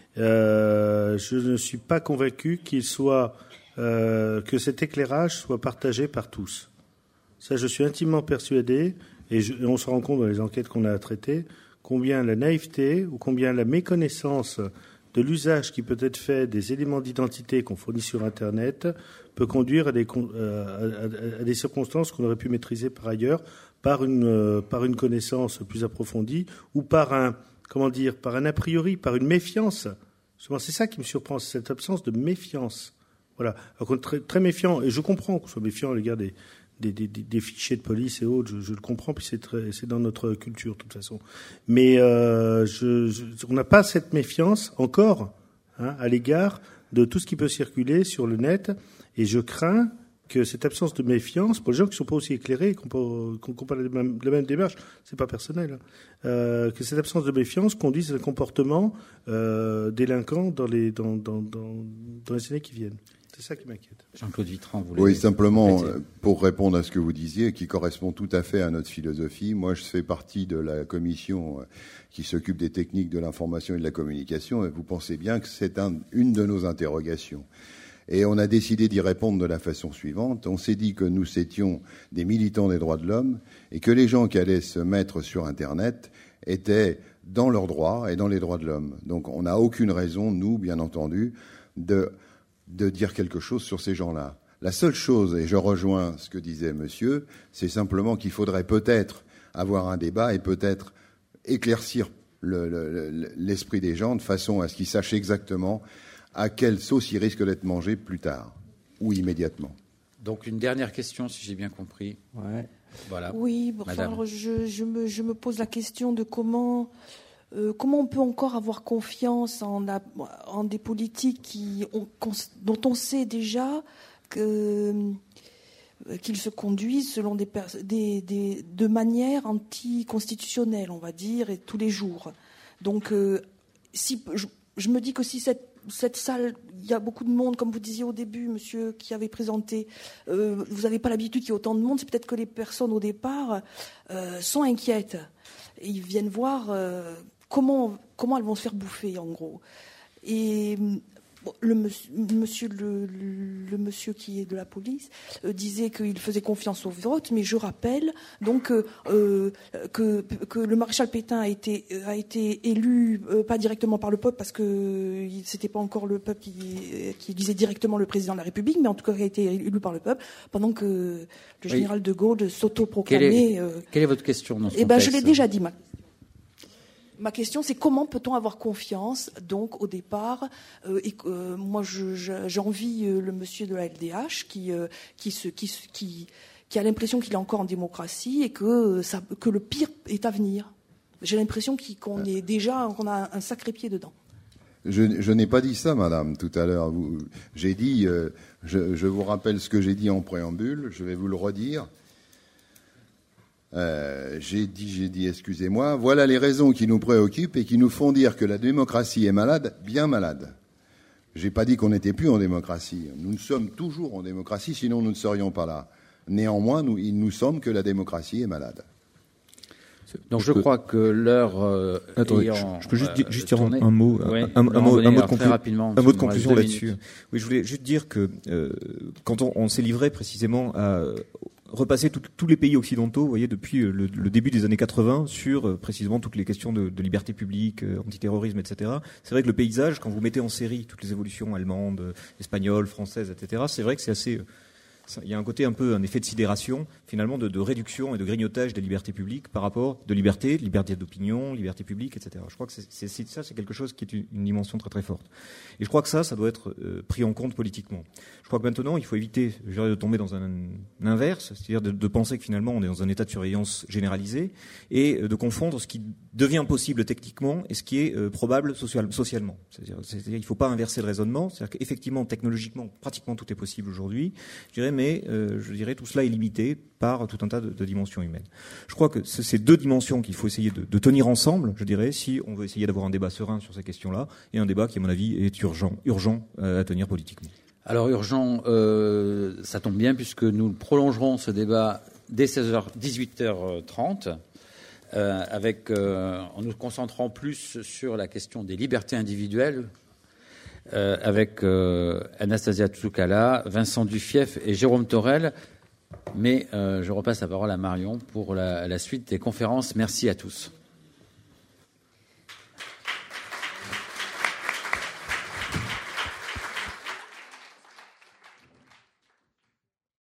euh, je ne suis pas convaincu qu'il soit euh, que cet éclairage soit partagé par tous. Ça, je suis intimement persuadé, et, je, et on se rend compte dans les enquêtes qu'on a à traiter, combien la naïveté ou combien la méconnaissance de l'usage qui peut être fait des éléments d'identité qu'on fournit sur Internet peut conduire à des, euh, à, à des circonstances qu'on aurait pu maîtriser par ailleurs, par une, euh, par une connaissance plus approfondie ou par un, comment dire, par un a priori, par une méfiance. C'est ça qui me surprend, c'est cette absence de méfiance. Voilà. Alors qu'on est très, très méfiant, et je comprends qu'on soit méfiant à l'égard des Des, des, des fichiers de police et autres, je, je le comprends, puis c'est, très, c'est dans notre culture de toute façon. Mais euh, je, je, on n'a pas cette méfiance encore hein, à l'égard de tout ce qui peut circuler sur le net, et je crains que cette absence de méfiance, pour les gens qui ne sont pas aussi éclairés, qui n'ont pas la même, la même démarche, c'est pas personnel, hein, euh, que cette absence de méfiance conduise à un comportement euh, délinquant dans les, dans, dans, dans, dans les années qui viennent. C'est ça qui m'inquiète. Jean-Claude Vitran, vous voulez... Oui, simplement, compléter. Pour répondre à ce que vous disiez, qui correspond tout à fait à notre philosophie, moi je fais partie de la commission qui s'occupe des techniques de l'information et de la communication, et vous pensez bien que c'est un, une de nos interrogations. Et on a décidé d'y répondre de la façon suivante. On s'est dit que nous étions des militants des droits de l'homme, et que les gens qui allaient se mettre sur Internet étaient dans leurs droits et dans les droits de l'homme. Donc on n'a aucune raison, nous, bien entendu, de... de dire quelque chose sur ces gens-là. La seule chose, et je rejoins ce que disait monsieur, c'est simplement qu'il faudrait peut-être avoir un débat et peut-être éclaircir le, le, l'esprit des gens de façon à ce qu'ils sachent exactement à quelle sauce ils risquent d'être mangés plus tard ou immédiatement. Donc une dernière question, si j'ai bien compris. Ouais. Voilà. Oui, bon, enfin, je, je, me, je me pose la question de comment... Euh, comment on peut encore avoir confiance en, la, en des politiques qui ont, dont on sait déjà que, euh, qu'ils se conduisent selon des, des, des, de manière anticonstitutionnelle, on va dire, et tous les jours. Donc, euh, si, je, je me dis que si cette, cette salle, il y a beaucoup de monde, comme vous disiez au début, monsieur, qui avait présenté, euh, vous n'avez pas l'habitude qu'il y ait autant de monde, c'est peut-être que les personnes au départ euh, sont inquiètes. Et ils viennent voir... Euh, Comment, comment elles vont se faire bouffer, en gros. Et le monsieur, le, le monsieur qui est de la police euh, disait qu'il faisait confiance au vote, mais je rappelle donc euh, que, que le maréchal Pétain a été, a été élu euh, pas directement par le peuple parce que c'était pas encore le peuple qui, qui disait directement le président de la République, mais en tout cas il a été élu par le peuple pendant que le général oui. de Gaulle s'auto-proclamait. Quelle est, euh, quelle est votre question dans ce Eh ben, je l'ai déjà dit. Ma... Ma question, c'est comment peut-on avoir confiance, donc, au départ euh, et, euh, moi, je, je, j'envie euh, le monsieur de la L D H qui, euh, qui, se, qui, qui, qui a l'impression qu'il est encore en démocratie et que, ça, que le pire est à venir. J'ai l'impression qu'on est déjà, qu'on a un sacré pied dedans. Je, je n'ai pas dit ça, madame, tout à l'heure. Vous, j'ai dit, euh, je, je vous rappelle ce que j'ai dit en préambule, je vais vous le redire. Euh, j'ai dit, j'ai dit, excusez-moi, voilà les raisons qui nous préoccupent et qui nous font dire que la démocratie est malade, bien malade. J'ai pas dit qu'on n'était plus en démocratie. Nous sommes toujours en démocratie, sinon nous ne serions pas là. Néanmoins, nous, il nous semble que la démocratie est malade. Donc je, je peux... crois que l'heure euh, Attends, ayant, je, je peux juste, euh, juste dire tourné... un, un mot, ouais, un, un, un, mot, un mot de, conclu... rapidement, un mot de conclusion là-dessus. Minutes. Oui, je voulais juste dire que euh, quand on, on s'est livré précisément à repasser tout, tous les pays occidentaux, vous voyez, depuis le, le début des années quatre-vingts, sur euh, précisément toutes les questions de, de liberté publique, euh, antiterrorisme, et cetera. C'est vrai que le paysage, quand vous mettez en série toutes les évolutions allemandes, espagnoles, françaises, et cetera, c'est vrai que c'est assez... Il y a un côté un peu, un effet de sidération, finalement, de, de réduction et de grignotage des libertés publiques par rapport de liberté, liberté d'opinion, liberté publique, et cetera. Je crois que c'est, c'est, c'est, ça, c'est quelque chose qui est une, une dimension très très forte. Et je crois que ça, ça doit être euh, pris en compte politiquement. Je crois que maintenant, il faut éviter, je dirais, de tomber dans un, un inverse, c'est-à-dire de, de penser que finalement, on est dans un état de surveillance généralisé et euh, de confondre ce qui devient possible techniquement et ce qui est euh, probable social, socialement. C'est-à-dire, c'est-à-dire, il ne faut pas inverser le raisonnement. C'est-à-dire qu'effectivement, technologiquement, pratiquement tout est possible aujourd'hui. Je dirais, mais euh, je dirais tout cela est limité par tout un tas de, de dimensions humaines. Je crois que c'est ces deux dimensions qu'il faut essayer de, de tenir ensemble, je dirais, si on veut essayer d'avoir un débat serein sur ces questions-là, et un débat qui, à mon avis, est urgent, urgent euh, à tenir politiquement. Alors urgent, euh, ça tombe bien puisque nous prolongerons ce débat dès seize heures, dix-huit heures trente, euh, avec, euh, en nous concentrant plus sur la question des libertés individuelles. Euh, avec euh, Anastasia Tsoukala, Vincent Dufief et Jérôme Torel. Mais euh, je repasse la parole à Marion pour la, la suite des conférences. Merci à tous.